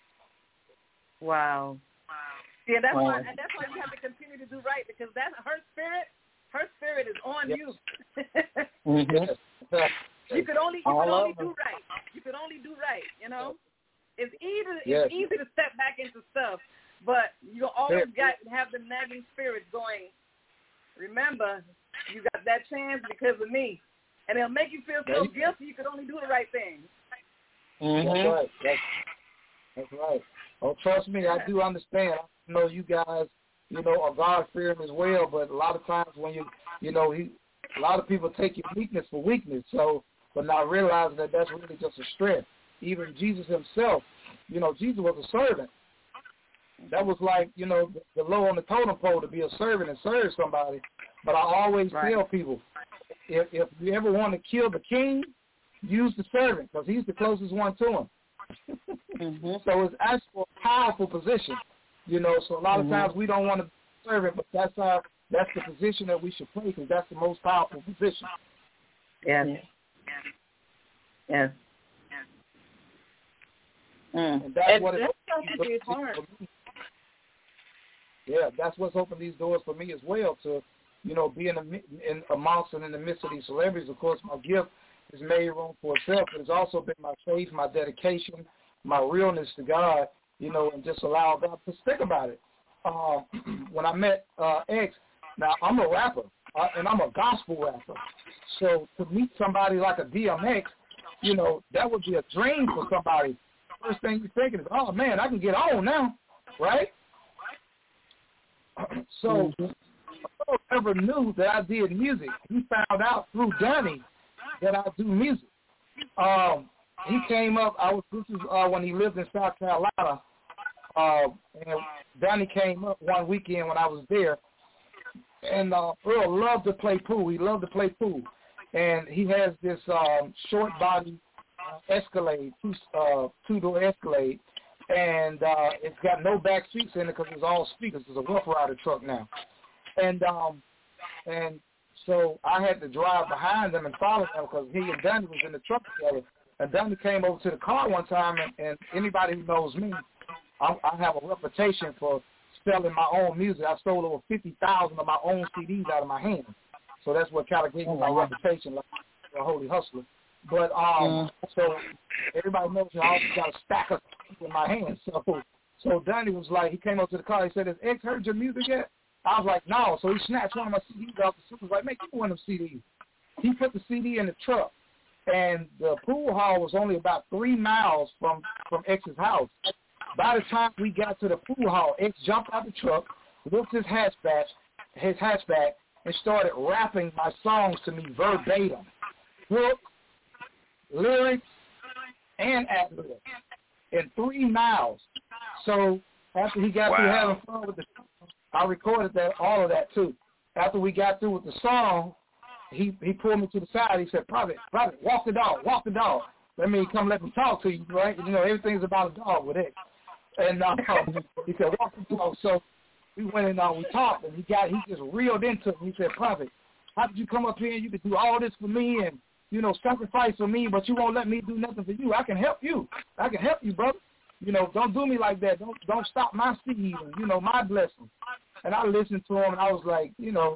Wow. Yeah, that's why you have to continue to do right, because that's her spirit is on you. You could only do right. You could only do right, you know? It's easy to step back into stuff, but you always got to have the nagging spirit going, remember, you got that chance because of me. And it'll make you feel so guilty you could only do the right thing. That's right. That's right. Oh, trust me, I do understand. I know you guys, you know, are God-fearing as well, but a lot of times when a lot of people take your weakness for weakness, but not realizing that that's really just a strength. Even Jesus himself, you know, Jesus was a servant. That was like, you know, the low on the totem pole to be a servant and serve somebody. But I always tell people, if you ever want to kill the king, use the servant because he's the closest one to him. So it's actually a powerful position, you know. So a lot of times we don't want to be a servant, but that's the position that we should play because that's the most powerful position. Yes. Yes. And that's what that's what's opened these doors for me as well to, you know, be in amongst and in the midst of these celebrities. Of course, my gift has made room for itself, but it's also been my faith, my dedication, my realness to God, you know, and just allow God to think about it. When I met X, now I'm a rapper, and I'm a gospel rapper. So to meet somebody like a DMX, you know, that would be a dream for somebody. First thing you're thinking is, oh, man, I can get on now, right? So I never knew that I did music. He found out through Danny that I do music. He came up. This is when he lived in South Carolina, and Danny came up one weekend when I was there. And Earl loved to play pool. He loved to play pool, and he has this short body Escalade, two-door Escalade, and it's got no back seats in it because it's all speakers. It's a Rough Rider truck now, and so I had to drive behind them and follow them because he and Danny was in the truck together. And Danny came over to the car one time, and anybody who knows me, I have a reputation for selling my own music. I sold over 50,000 of my own CDs out of my hands, so that's what kind of gave me my reputation, like a holy hustler. But so everybody knows I always got a stack of in my hands. So Danny was like, he came up to the car. He said, "Has X heard your music yet?" I was like, "No." So he snatched one of my CDs off the super. Was like, "Make me one of them CDs." He put the CD in the truck, and the pool hall was only about 3 miles from X's house. By the time we got to the pool hall, X jumped out the truck, lifted his hatchback, and started rapping my songs to me verbatim. Hook, lyrics, and ad-lib in 3 miles. So after he got through having fun with the song, I recorded all of that too. After we got through with the song, he pulled me to the side. He said, Prophet, walk the dog. Let me talk to you, right? You know, everything's about a dog with it. And he said, walk the dog. So we went and we talked, and he just reeled into it. He said, Prophet, how did you come up here and you could do all this for me and, you know, sacrifice for me, but you won't let me do nothing for you? I can help you. Brother. You know, don't do me like that. Don't stop my seed and, you know, my blessing. And I listened to him, and I was like,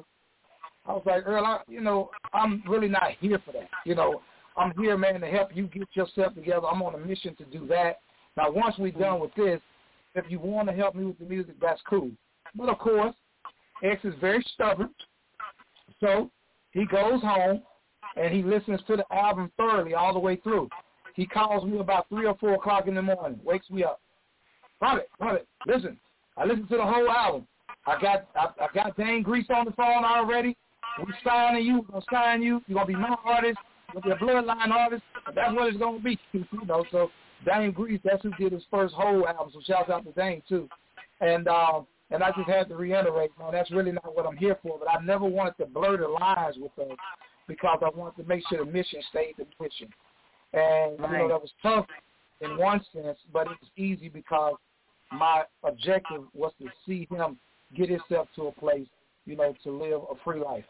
Earl, I'm really not here for that. You know, I'm here, man, to help you get yourself together. I'm on a mission to do that. Now, once we're done with this, if you want to help me with the music, that's cool. But, of course, X is very stubborn. So he goes home, and he listens to the album thoroughly all the way through. He calls me about 3 or 4 o'clock in the morning, wakes me up. Prophet, listen. I listened to the whole album. I got Dane Grease on the phone already. We signing you. We're going to sign you. You're going to be my artist. You're going to be a bloodline artist. That's what it's going to be. You know, so Dane Grease, that's who did his first whole album. So shouts out to Dane, too. And I just had to reiterate, man, that's really not what I'm here for. But I never wanted to blur the lines with them because I wanted to make sure the mission stayed the mission. And, you know, that was tough in one sense, but it was easy because my objective was to see him get himself to a place, you know, to live a free life.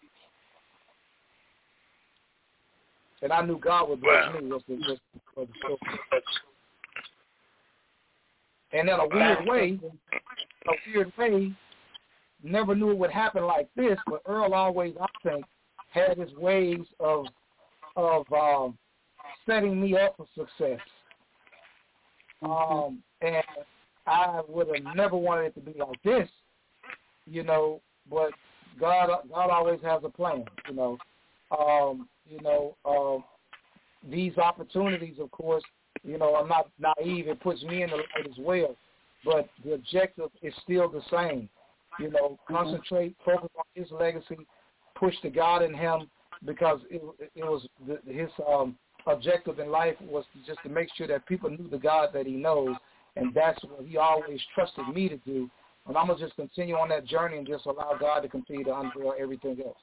And I knew God would bless me. And in a weird way, never knew it would happen like this, but Earl always, I think, had his ways of setting me up for success. And I would have never wanted it to be like this, you know, but God always has a plan, you know. These opportunities, of course, you know, I'm not naive. It puts me in the light as well. But the objective is still the same. You know, concentrate, focus on his legacy, push the God in him, because it was his objective in life was just to make sure that people knew the God that he knows, and that's what he always trusted me to do. And I'm going to just continue on that journey and just allow God to continue to unveil everything else.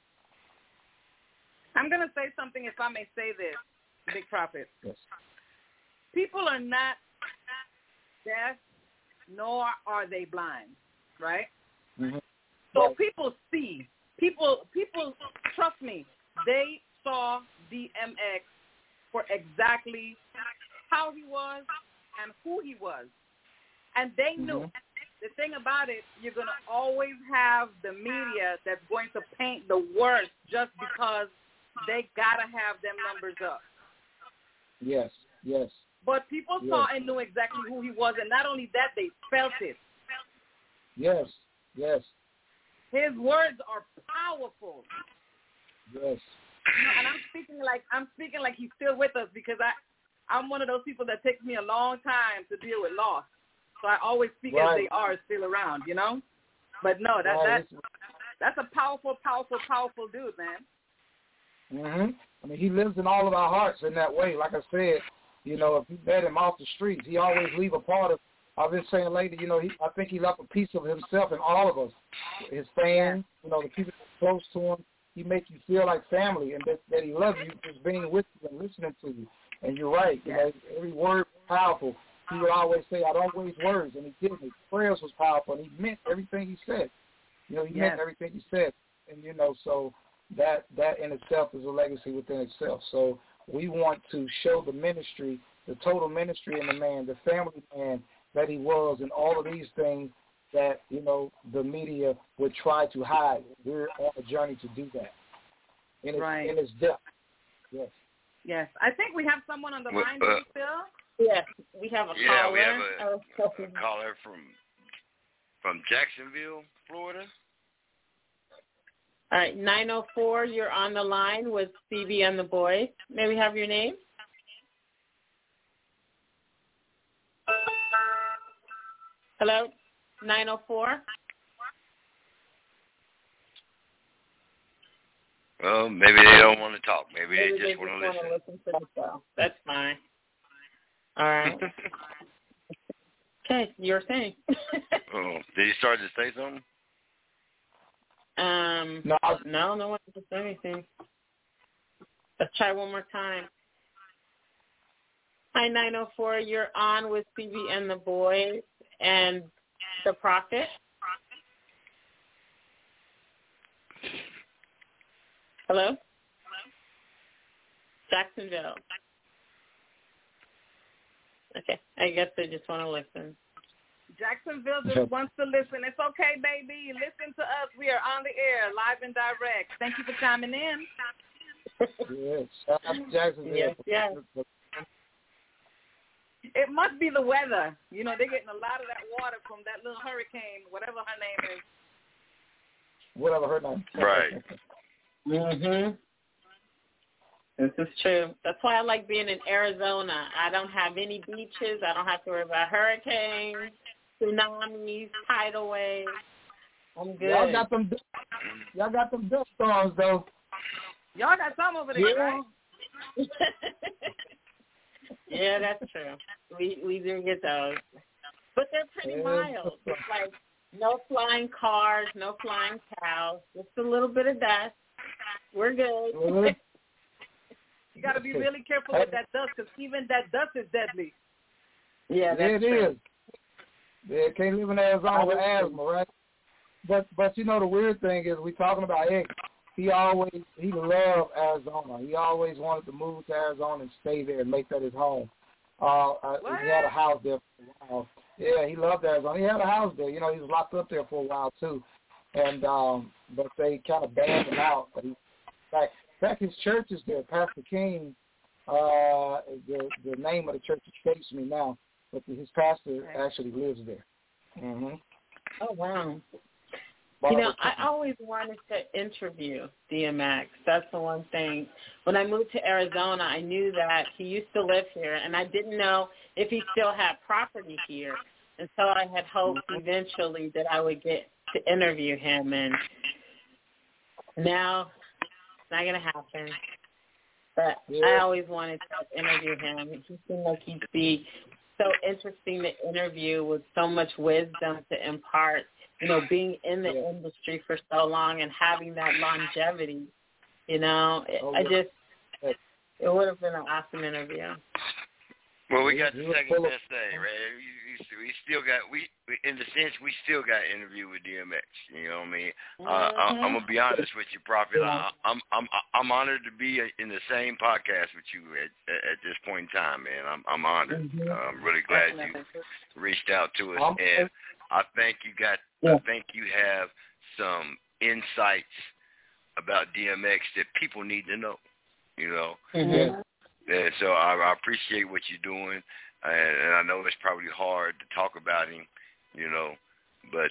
I'm going to say something, if I may say this, Big Prophet. Yes. People are not deaf, nor are they blind, right? Mm-hmm. So people see. People, trust me, they saw DMX for exactly how he was and who he was. And they knew. Mm-hmm. The thing about it, you're going to always have the media that's going to paint the worst just because they got to have them numbers up. Yes. But people saw and knew exactly who he was, and not only that, they felt it. Yes. His words are powerful. Yes. And I'm speaking like he's still with us, because I'm one of those people that takes me a long time to deal with loss. So I always speak as they are still around, you know? But no, that's a powerful dude, man. Mhm. I mean, he lives in all of our hearts in that way. Like I said, you know, if you met him off the streets, he always leave a part of. I've been saying lately, you know, I think he left a piece of himself in all of us. His fans, you know, the people that are close to him. He makes you feel like family, and that he loves you, just being with you and listening to you. And you're right. You know, every word was powerful. He would always say, "I don't waste words," and he didn't. His prayers was powerful, and he meant everything he said. You know, he meant everything he said, and you know, so that in itself is a legacy within itself. So we want to show the ministry, the total ministry in the man, the family man that he was, and all of these things that, you know, the media would try to hide. We're on a journey to do that. In its depth. Yes. Yes. I think we have someone on the line, Phil. Yes, we have a caller. Yeah, we have a caller from Jacksonville, Florida. All right, 904, you're on the line with CB and the Boys. May we have your name? Hello, 904. Well, maybe they don't want to talk. Maybe they just want to listen. To the show. That's fine. All right. Okay, you were saying. Did you start to say something? No one did say anything. Let's try one more time. Hi, 904. You're on with CB and the Boys and the Prophet. Hello? Jacksonville. Okay, I guess they just want to listen. Jacksonville just wants to listen. It's okay, baby. Listen to us. We are on the air, live and direct. Thank you for chiming in. Yes, shout out to Jacksonville. Yes. It must be the weather. You know, they're getting a lot of that water from that little hurricane, whatever her name is. Whatever her name is. Right. Mm-hmm. This is true. That's why I like being in Arizona. I don't have any beaches. I don't have to worry about hurricanes, tsunamis, tidal waves. I'm good. Y'all got them dust storms, though. Y'all got some over there, right? Yeah, that's true. We do get those. But they're pretty mild. It's like no flying cars, no flying cows, just a little bit of dust. We're good. You got to be really careful with that dust because even that dust is deadly. Yeah, that's true. Is. Yeah, can't live in Arizona with asthma, right? But you know the weird thing is we talking about X. He loved Arizona. He always wanted to move to Arizona and stay there and make that his home. He had a house there for a while. Yeah, he loved Arizona. He had a house there. You know, he was locked up there for a while too. And but they kind of banned him out. But in fact, his church is there. Pastor King, the name of the church escapes me now, but his pastor actually lives there. Mm-hmm. Oh, wow. You know, I always wanted to interview DMX. That's the one thing. When I moved to Arizona, I knew that he used to live here, and I didn't know if he still had property here. And so I had hoped eventually that I would get to interview him, and now it's not going to happen. But I always wanted to interview him. He seemed like he'd be so interesting to interview with so much wisdom to impart. You know, being in the industry for so long and having that longevity, you know, it would have been an awesome interview. Well, we got the second best thing, right? We still got, in the sense, we still got an interview with DMX. You know what I mean? I'm gonna be honest with you, Prophet. I'm honored to be in the same podcast with you at this point in time, man. I'm honored. I'm really glad you reached out to us, and I think I think you have some insights about DMX that people need to know. You know. And so I appreciate what you're doing, and I know it's probably hard to talk about him, you know, but,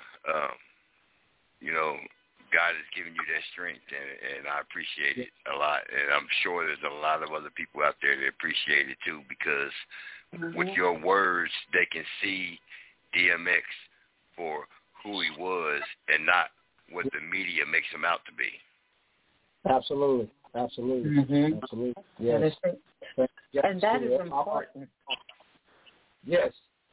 you know, God has given you that strength, and I appreciate it a lot. And I'm sure there's a lot of other people out there that appreciate it, too, because with your words, they can see DMX for who he was and not what the media makes him out to be. Absolutely. Absolutely. Yes. And that is important. Yes.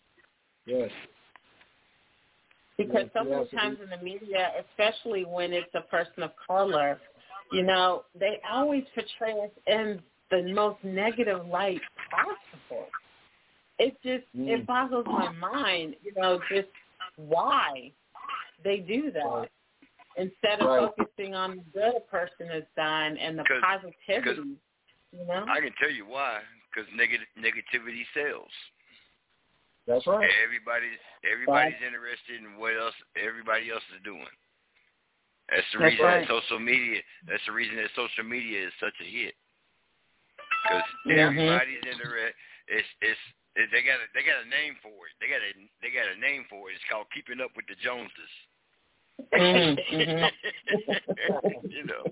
Because so many times in the media, especially when it's a person of color, you know, they always portray us in the most negative light possible. It just, it boggles my mind, you know, just why they do that. Instead of focusing on the good a person has done and the positivity, you know? I can tell you why, because negativity sells. That's right. Everybody's interested in what else everybody else is doing. That's the reason that social media. That's the reason that social media is such a hit. Because everybody's interested. They got a name for it. They got a name for it. It's called Keeping Up with the Joneses. You know,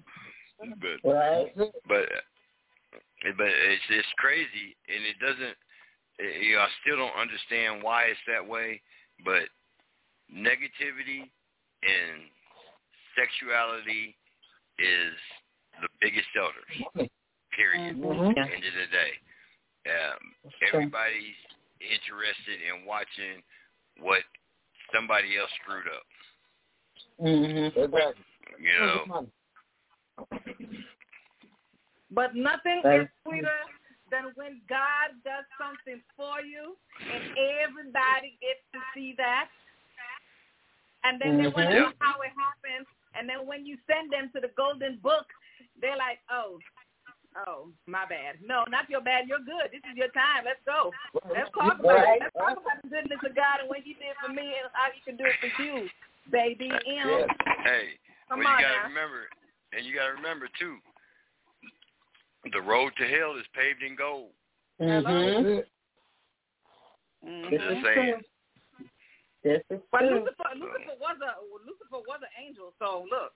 but it's crazy, and it doesn't. You know, I still don't understand why it's that way. But negativity and sexuality is the biggest sellers. Period. At the end of the day, everybody's interested in watching what somebody else screwed up. Exactly. You know, But nothing is sweeter than when God does something for you and everybody gets to see that. And then they want to know how it happened. And then when you send them to the Golden Book, they're like, oh, my bad. No, not your bad. You're good. This is your time. Let's go. Let's talk about it. Let's talk about the goodness of God and what he did for me and how he can do it for you, baby. Hey, Come well, on you got to now. remember, and you got to remember, too, the road to hell is paved in gold. Mm-hmm. I'm just saying. This is But true. Lucifer was an angel, so look.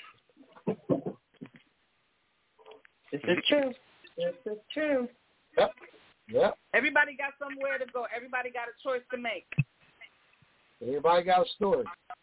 This is true. This is true. Yep. Everybody got somewhere to go. Everybody got a choice to make. Everybody got a story.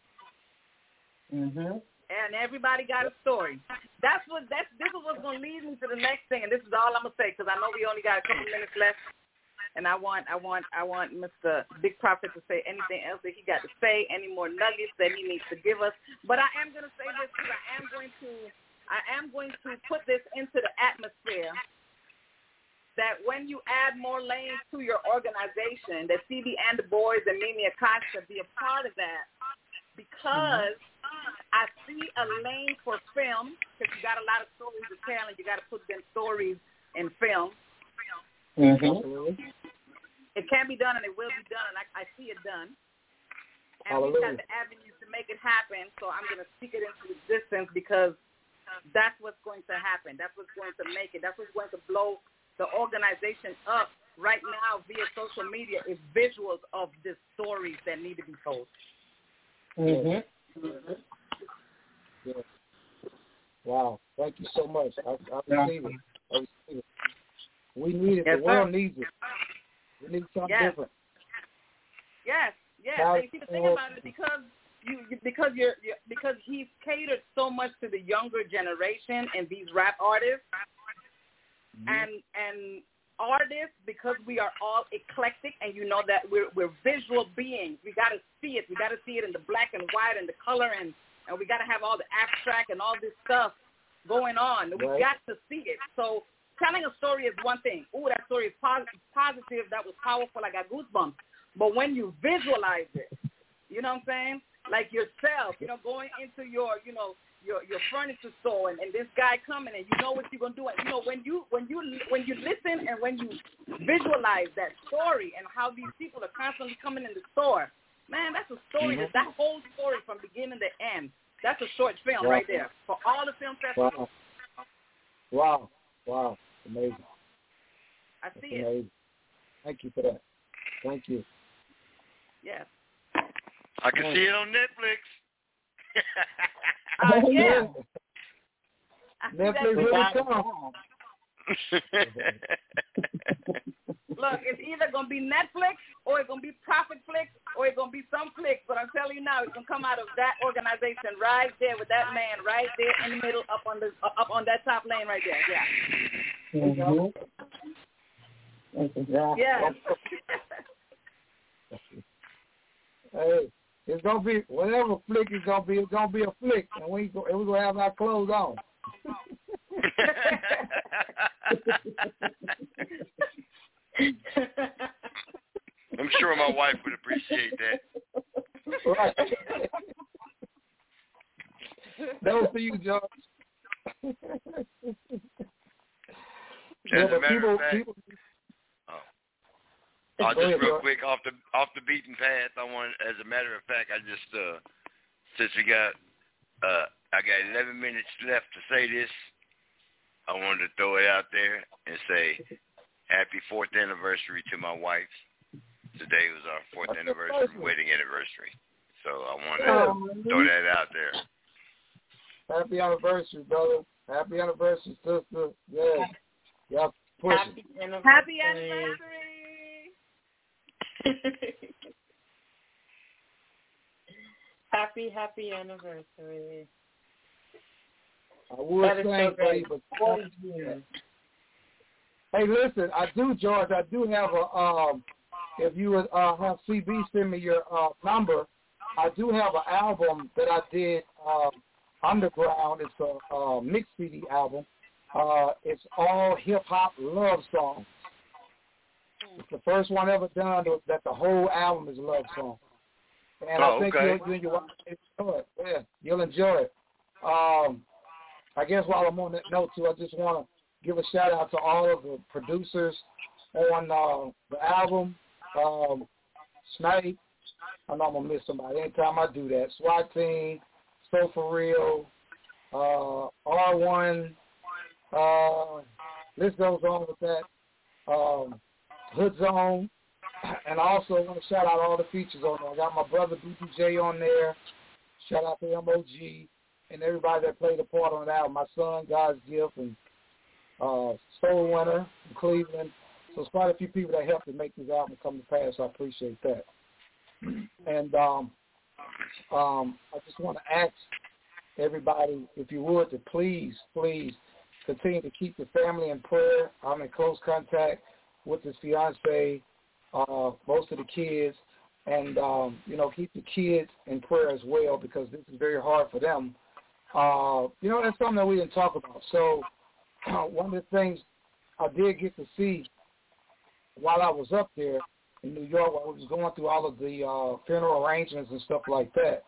Mhm. And everybody got a story. This is what's going to lead me to the next thing, and this is all I'm gonna say because I know we only got a couple minutes left, and I want Mr. Big Prophet to say anything else that he got to say, any more nuggets that he needs to give us. But I am going to say this because I am going to put this into the atmosphere that when you add more lanes to your organization, that CB and the boys and Mimi Acosta be a part of that, because I see a lane for film, because you got a lot of stories to tell, and you got to put them stories in film. Mm-hmm. It can be done, and it will be done, and I see it done. And we've got the avenues to make it happen, so I'm going to speak it into existence because that's what's going to happen. That's what's going to make it. That's what's going to blow the organization up right now via social media is visuals of the stories that need to be told. Mm-hmm. Yeah. Wow. Thank you so much. I receive it. We need it. Yes, the world needs it. We need something different. Yes. And see, the thing about it, because he's catered so much to the younger generation and these rap artists, and artists, because we are all eclectic, and you know that we're visual beings. We got to see it. We got to see it in the black and white and the color, and we got to have all the abstract and all this stuff going on. We got to see it. So telling a story is one thing. Ooh, that story is positive. That was powerful. I got goosebumps. But when you visualize it, you know what I'm saying? Like yourself, going into your furniture store and this guy coming and you know what you're gonna do. And when you listen and when you visualize that story and how these people are constantly coming in the store, man, that's a story. That whole story from beginning to end. That's a short film right there for all the film festivals. Wow. Amazing. I see amazing. it. Thank you for that. Thank you. Yes. I can see it on Netflix. Yeah. Netflix really come. Look, it's either going to be Netflix or it's going to be Profit Flicks or it's going to be some flicks. But I'm telling you now, it's going to come out of that organization right there with that man right there in the middle up on that top lane right there. Yeah. Mm-hmm. Exactly. Yeah. Hey, it's gonna be whatever flick it's gonna be a flick, and we're gonna have our clothes on. I'm sure my wife would appreciate that. Right. That was for you, George. As a matter of fact, just real quick off the beaten path. As a matter of fact, I just since we got I got 11 minutes left to say this, I wanted to throw it out there and say happy 4th anniversary to my wife. Today was our 4th wedding anniversary. So I wanted to throw that out there. Happy anniversary, brother. Happy anniversary, sister. Yeah. Y'all push it. Happy anniversary. Happy anniversary. I would say, but hey, listen, I do, George. I do have a. If you would have CB send me your number, I do have an album that I did underground. It's a mixed CD album. It's all hip-hop love songs. It's the first one ever done that the whole album is a love song. And I think you'll enjoy it. Yeah, you'll enjoy it. I guess while I'm on that note, too, I just want to give a shout-out to all of the producers on the album. Snipe, I know I'm going to miss somebody anytime I do that. SWAT Team, So For Real, R1, list goes on with that. Hood Zone, and I also want to shout out all the features on there. I got my brother BPJ on there. Shout out to MOG and everybody that played a part on that album. My son, God's Gift, and Soul Winner from Cleveland. So it's quite a few people that helped to make this album come to pass. I appreciate that. And I just want to ask everybody, if you would, to please continue to keep the family in prayer. I'm in close contact with his fiance, most of the kids, and, keep the kids in prayer as well, because this is very hard for them. That's something that we didn't talk about. So one of the things I did get to see while I was up there in New York, while I was going through all of the funeral arrangements and stuff like that,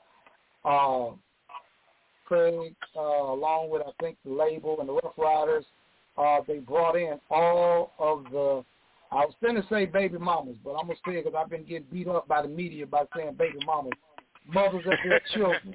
Craig, along with, I think, the label and the Rough Riders, they brought in all of the, I was going to say baby mamas, but I'm going to say it because I've been getting beat up by the media by saying baby mamas, mothers of their children.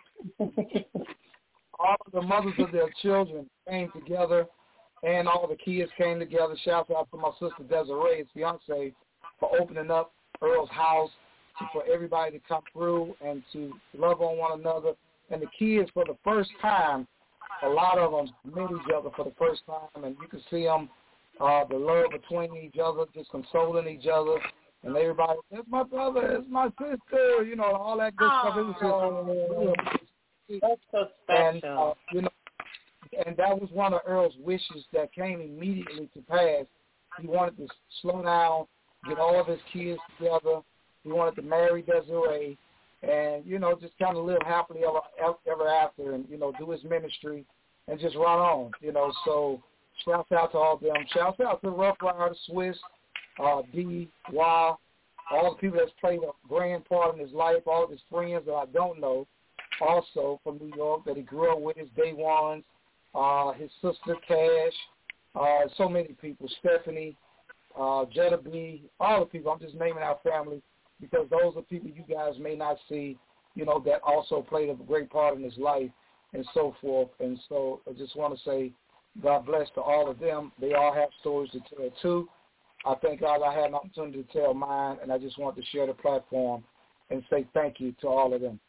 All of the mothers of their children came together, and all the kids came together. Shout out to my sister Desiree, his fiance, for opening up Earl's house, for everybody to come through and to love on one another. And the kids, for the first time, a lot of them met each other for the first time, and you can see them, the love between each other, just consoling each other, and everybody, that's my brother, that's my sister, all that good stuff. It was just that's so special. And that was one of Earl's wishes that came immediately to pass. He wanted to slow down, get all of his kids together. He wanted to marry Desiree and, just kind of live happily ever after and, do his ministry and just run on, So shouts out to all of them. Shouts out to Rough Rider, Swiss, D, Y, all the people that's played a grand part in his life, all of his friends that I don't know, also from New York that he grew up with, his day ones, his sister Cash, so many people, Stephanie, Jetta B, all the people. I'm just naming our family because those are people you guys may not see, that also played a great part in his life and so forth. And so I just want to say God bless to all of them. They all have stories to tell, too. I thank God I had an opportunity to tell mine, and I just want to share the platform and say thank you to all of them.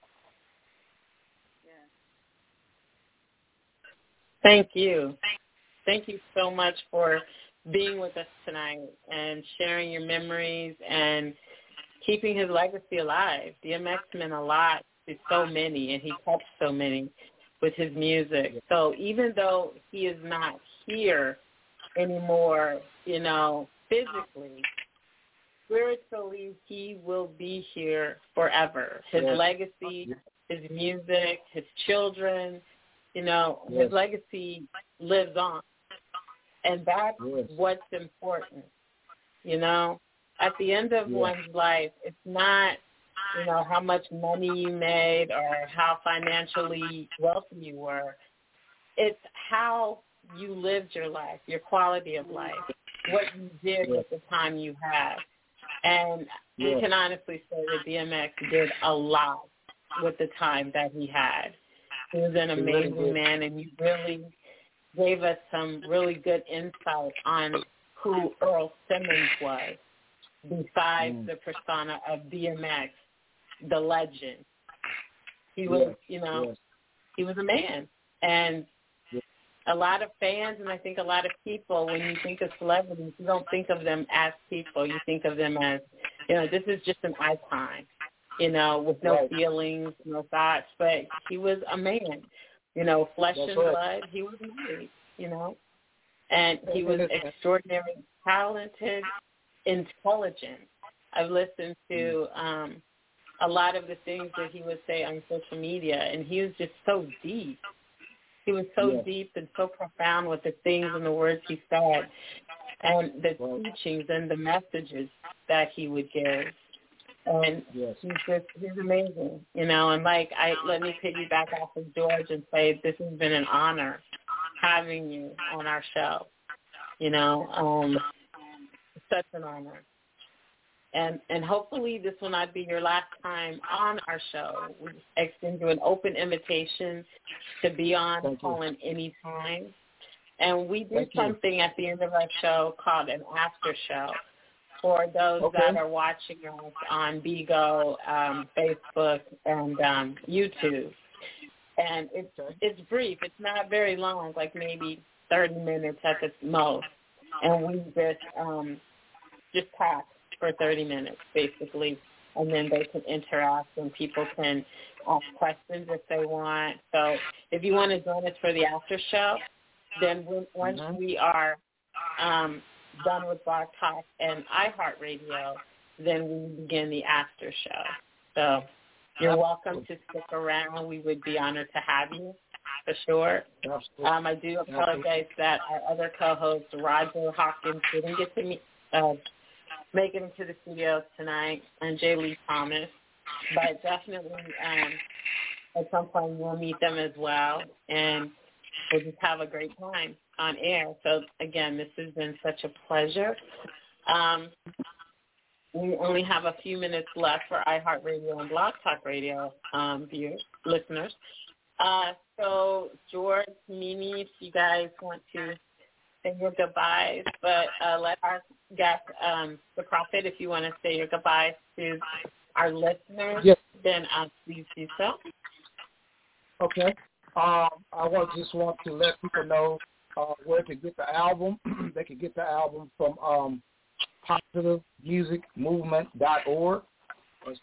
Thank you. Thank you so much for being with us tonight and sharing your memories and keeping his legacy alive. DMX meant a lot to so many, and he touched so many with his music. So even though he is not here anymore, physically, spiritually, he will be here forever. His legacy, his music, his children, his legacy lives on. And that's what's important, At the end of one's life, it's not, how much money you made or how financially wealthy you were. It's how you lived your life, your quality of life, what you did with the time you had. And we can honestly say that DMX did a lot with the time that he had. He was an amazing man, and you really gave us some really good insight on who Earl Simmons was, besides the persona of DMX, the legend. He was, he was a man. And a lot of fans, and I think a lot of people, when you think of celebrities, you don't think of them as people. You think of them as, this is just an icon, with no feelings, no thoughts. But he was a man, flesh and blood. He was married, and he was extraordinarily talented, intelligent. I've listened to a lot of the things that he would say on social media, and he was just so deep. He was so deep and so profound with the things and the words he said and the teachings and the messages that he would give. And he's amazing, you know. And let me piggyback off of George and say this has been an honor having you on our show. You know, such an honor. And hopefully this will not be your last time on our show. We extend you an open invitation to be on, call in any time. And we do something at the end of our show called an after show for those that are watching us on Bigo, Facebook, and YouTube. And it's brief. It's not very long, like maybe 30 minutes at the most. And we just talk for 30 minutes, basically, and then they can interact and people can ask questions if they want. So if you want to join us for the after show, then once we are done with Blog Talk and iHeartRadio, then we begin the after show. So you're welcome to stick around. We would be honored to have you, for sure. I do apologize that our other co-host, Roger Hawkins, didn't get to make it into the studio tonight, and J. Lee Thomas. But definitely at some point we'll meet them as well, and we'll just have a great time on air. So, again, this has been such a pleasure. We only have a few minutes left for iHeartRadio and Blog Talk Radio listeners. So, George, Mimi, if you guys want to say your goodbyes, but let our guest, the Prophet, if you want to say your goodbyes to our listeners, then please do so. Okay. I just want to let people know where to get the album. They can get the album from positivemusicmovement.org. It's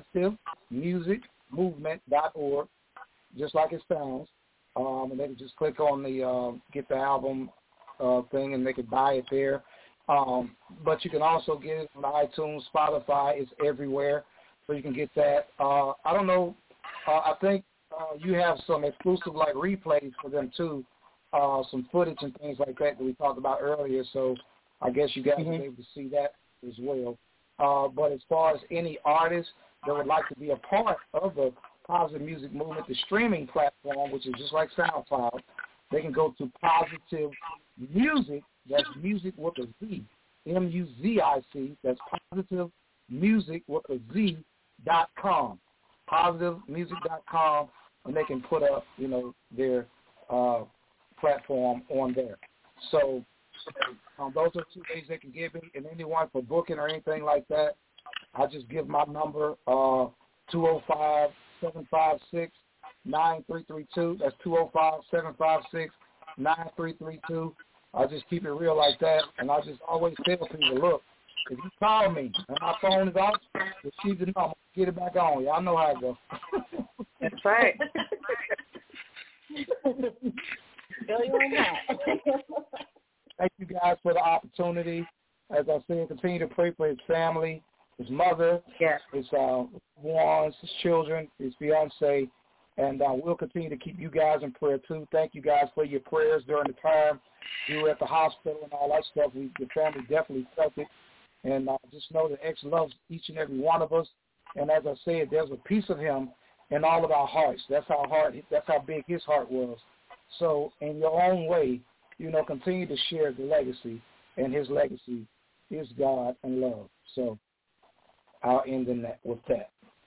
positivemusicmovement.org, just like it sounds. And they can just click on the get the album thing, and they can buy it there. But you can also get it on iTunes, Spotify. It's everywhere, so you can get that. I don't know. I think you have some exclusive replays for them too, some footage and things like that we talked about earlier. So I guess you guys will be able to see that as well. But as far as any artist that would like to be a part of the Positive Music Movement, the streaming platform, which is just like SoundCloud, they can go to Positive Music. That's music with a Z, MUZIC. That's Positive Music with a Z.com. PositiveMusic.com, and they can put up, their platform on there. So those are 2 ways they can give me, and anyone for booking or anything like that, I just give my number, 205-756-9332. That's 205-756-9332. I just keep it real like that, and I just always tell people, look, if you call me and my phone is off, receive the number, get it back on. Y'all know how it goes. That's right. Thank you guys for the opportunity. As I said, continue to pray for his family, his mother, his ones, his children, his fiance, and we'll continue to keep you guys in prayer too. Thank you guys for your prayers during the time you were at the hospital and all that stuff. The family definitely felt it. And just know that X loves each and every one of us. And as I said, there's a piece of him in all of our hearts. That's how big his heart was. So in your own way, continue to share the legacy. And his legacy is God and love. So I'll end with that.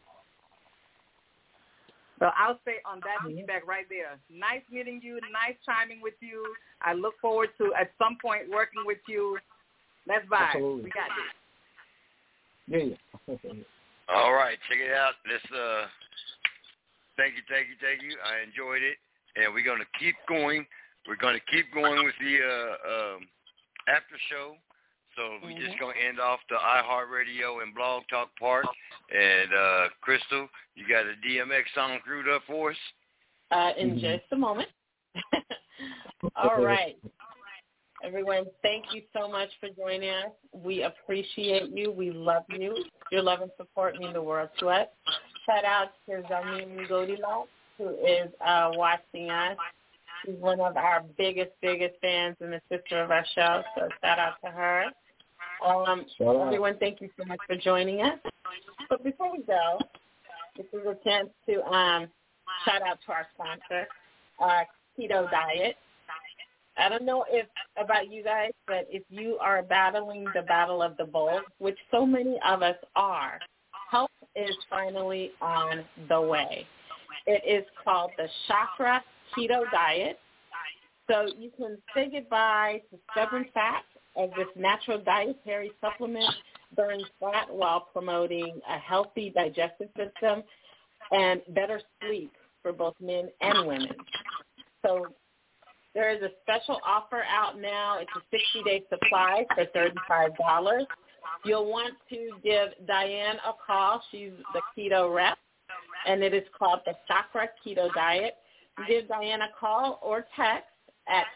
So I'll say on that feedback right there, nice meeting you, nice chiming with you. I look forward to, at some point, working with you. Let's vibe. Absolutely. We got this. Yeah. All right, check it out. Let's thank you. I enjoyed it, and we're gonna keep going. We're gonna keep going with the after show. So we're just gonna end off the iHeartRadio and Blog Talk part. And Crystal, you got a DMX song crewed up for us? In just a moment. All right. Everyone, thank you so much for joining us. We appreciate you. We love you. Your love and support mean the world to us. Shout out to Zamin Goldilocks, who is watching us She's one of our biggest fans and the sister of our show, so shout out to her. Everyone, thank you so much for joining us. But before we go, this is a chance to shout out to our sponsor, Keto Diet. I don't know about you guys, but if you are battling the battle of the bulge, which so many of us are, help is finally on the way. It is called the Chakra Keto Diet. So you can say goodbye to stubborn fat as this natural dietary supplement burns fat while promoting a healthy digestive system and better sleep for both men and women. So there is a special offer out now. It's a 60-day supply for $35. You'll want to give Diane a call. She's the keto rep, and it is called the Chakra Keto Diet. Give Diane a call or text at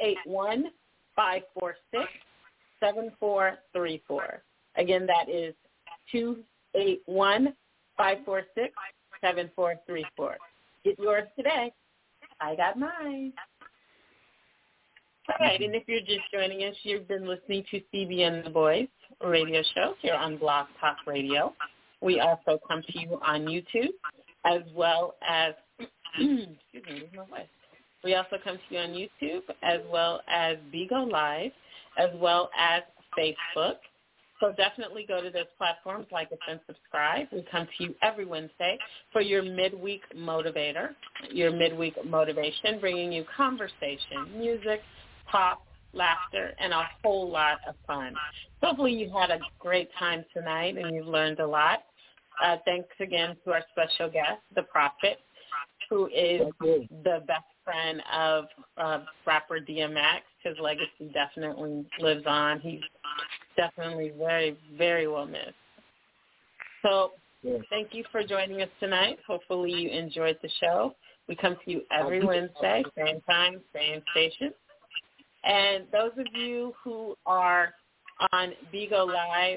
281-546-7434. Again, that is 281-546-7434. Get yours today. I got mine. All right, and if you're just joining us, you've been listening to CB and the Boys radio show here on Blog Talk Radio. We also come to you on YouTube as well as, excuse me, there's no way. We also come to you on YouTube as well as Bigo Live as well as Facebook. So definitely go to those platforms, like us, and subscribe. We come to you every Wednesday for your midweek motivator, your midweek motivation, bringing you conversation, music, pop, laughter, and a whole lot of fun. Hopefully you had a great time tonight and you've learned a lot. Thanks again to our special guest, the Prophet, who is the best friend of rapper DMX. His legacy definitely lives on. He's definitely very, very well missed. So thank you for joining us tonight. Hopefully you enjoyed the show. We come to you every Wednesday, same time, same station. And those of you who are on Bigo Live,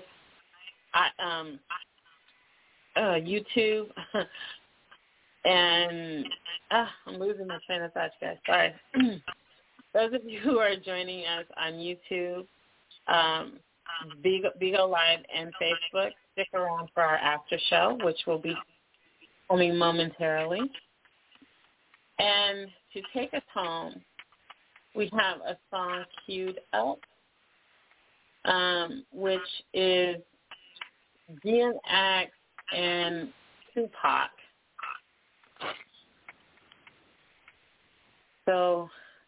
YouTube, and I'm losing my train of thought, guys. Sorry. Those of you who are joining us on YouTube, Bigo Live and Facebook, stick around for our after show, which will be coming momentarily. And to take us home, we have a song queued up, which is DMX and Tupac. So,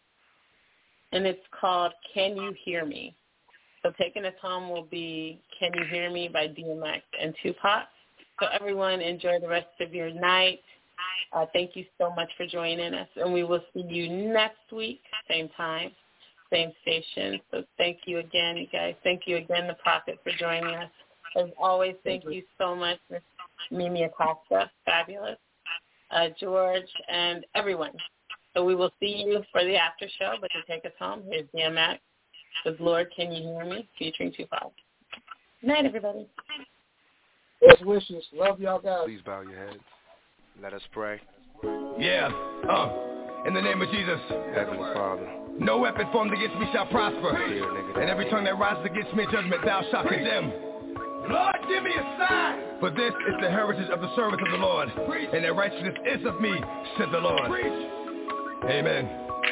and it's called Can You Hear Me? So taking us home will be Can You Hear Me by DMX and Tupac. So everyone, enjoy the rest of your night. Thank you so much for joining us, and we will see you next week, same time, same station. So thank you again, you guys. Thank you again, the Prophet, for joining us. As always, thank you so much, Ms. Mimi Acosta, fabulous, George, and everyone. So we will see you for the after show, but to take us home, here's DMX with Lord, Can You Hear Me, featuring Tupac. Good night, everybody. Best wishes. Love y'all guys. Please bow your heads. Let us pray. Yeah, in the name of Jesus. Heavenly Father. No weapon formed against me shall prosper. And every tongue that rises against me in judgment thou shalt condemn. Lord, give me a sign. For this is the heritage of the servants of the Lord. And their righteousness is of me, said the Lord. Amen.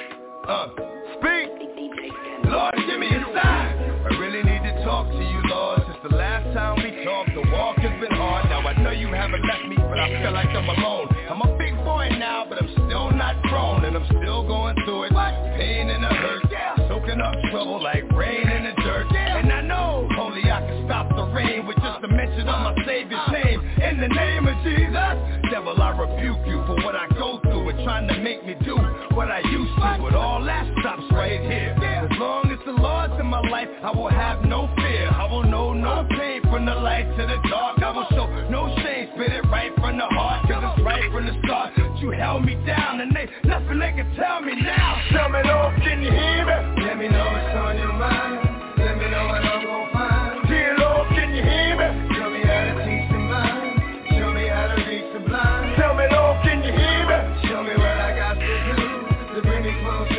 Speak. Lord, give me a sign. I really need to talk to you, Lord. Since the last time we talked, the walk has been hard. Now I know you haven't left me, but I feel like I'm alone. I'm a big boy now, but I'm still not grown. And I'm still going through it. Pain and the hurt. Soaking up trouble like rain in the dirt. And I know only I can stop the rain with just a mention of my Savior's name. In the name of Jesus, devil, I rebuke you for what I go through and trying to make me do what I used to. But all that stops right here. As long as the Lord's in my life, I will have no fear. I will know no pain from the light to the dark. I will show no shame, spit it right from the heart. Cause it's right from the start. You held me down and they nothing they can tell me now. Tell me, Lord, can you hear me? Let me know what's on your mind. Let me know what I'm gonna find. Dear Lord, can you hear me? Show me how to teach the mind. Show me how to reach the blind. Tell me, Lord, can you hear me? Show me what I got to do to bring me closer.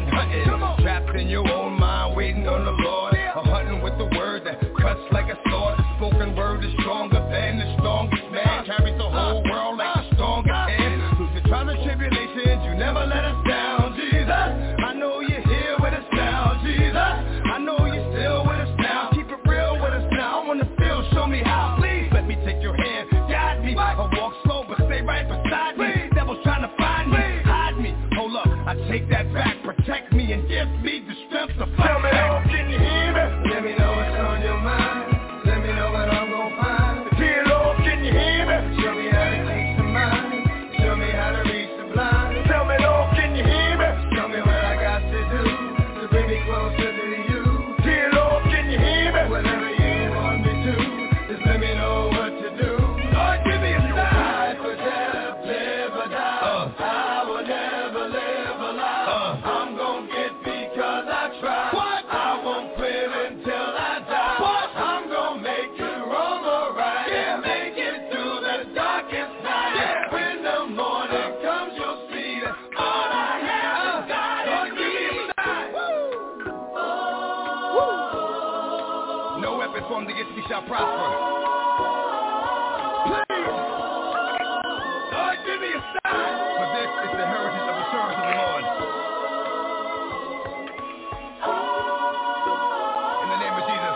one hunting. Trapped in your own mind, waiting on the Lord. I'm hunting with the word that cuts like a sword. The spoken word is stronger than the strongest man. Carries the whole world like the strongest hand. Through the trials and tribulations, you never let us down, Jesus. I know you're here with us now, Jesus. I know you're still with us now. Keep it real with us now. I wanna feel, show me how. Please let me take your hand, guide me. I walk slow, but stay right beside me. Devil's trying to find me, hide me. Hold up, I take that back. Protect me and give me the strength to fight. Tell me, oh, can you hear me? Let me know what's on your mind. Let me know what I'm gonna find. Dear Lord, can you hear me? Show me how to teach the mind. Show me how to reach the blind. Tell me, Lord, can you hear me? Show me what I got to do to bring me closer to you. Dear Lord, can you hear me? Whatever you want me to, just let me know what to do. Lord, give me a sign for death, live or die. I will never live a lie. I'm gonna get because I try. What? I won't quit until I die. What? I'm gonna make it wrong or right. Yeah. Make it through the darkest night. Yeah. When the morning comes, you'll see that all I have is God. Lord, give me a sign. No weapon formed against me shall prosper. Please, Lord, give me a sign. For this is the heritage of the servants of the Lord. In the name of Jesus.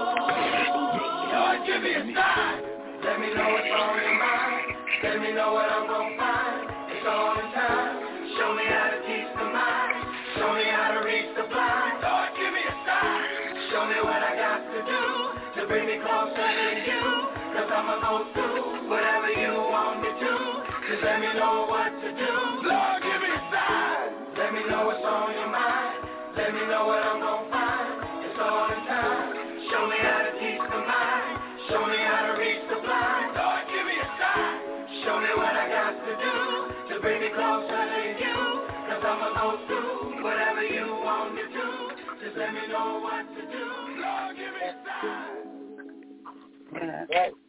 Lord, give me a sign. Let me know what's on your mind. Let me know what I'm gonna find. It's all in time. Show me how to teach the mind. Show me how to reach the blind. Lord, give me a sign. Show me what I got to do to bring me closer to you. Cause I'ma go through whatever you want me to. Just let me know what to do. Lord, give me a sign. Let me know what's on your mind. Let me know what I'm gonna find. It's all in time. Show me how to teach the mind. Show me how to reach the blind. Lord, give me a sign. Show me what I got to do to bring me closer to you. Cause I'ma go through whatever you want me to. Just let me know what to do. Lord, give me a sign. Yeah. Right.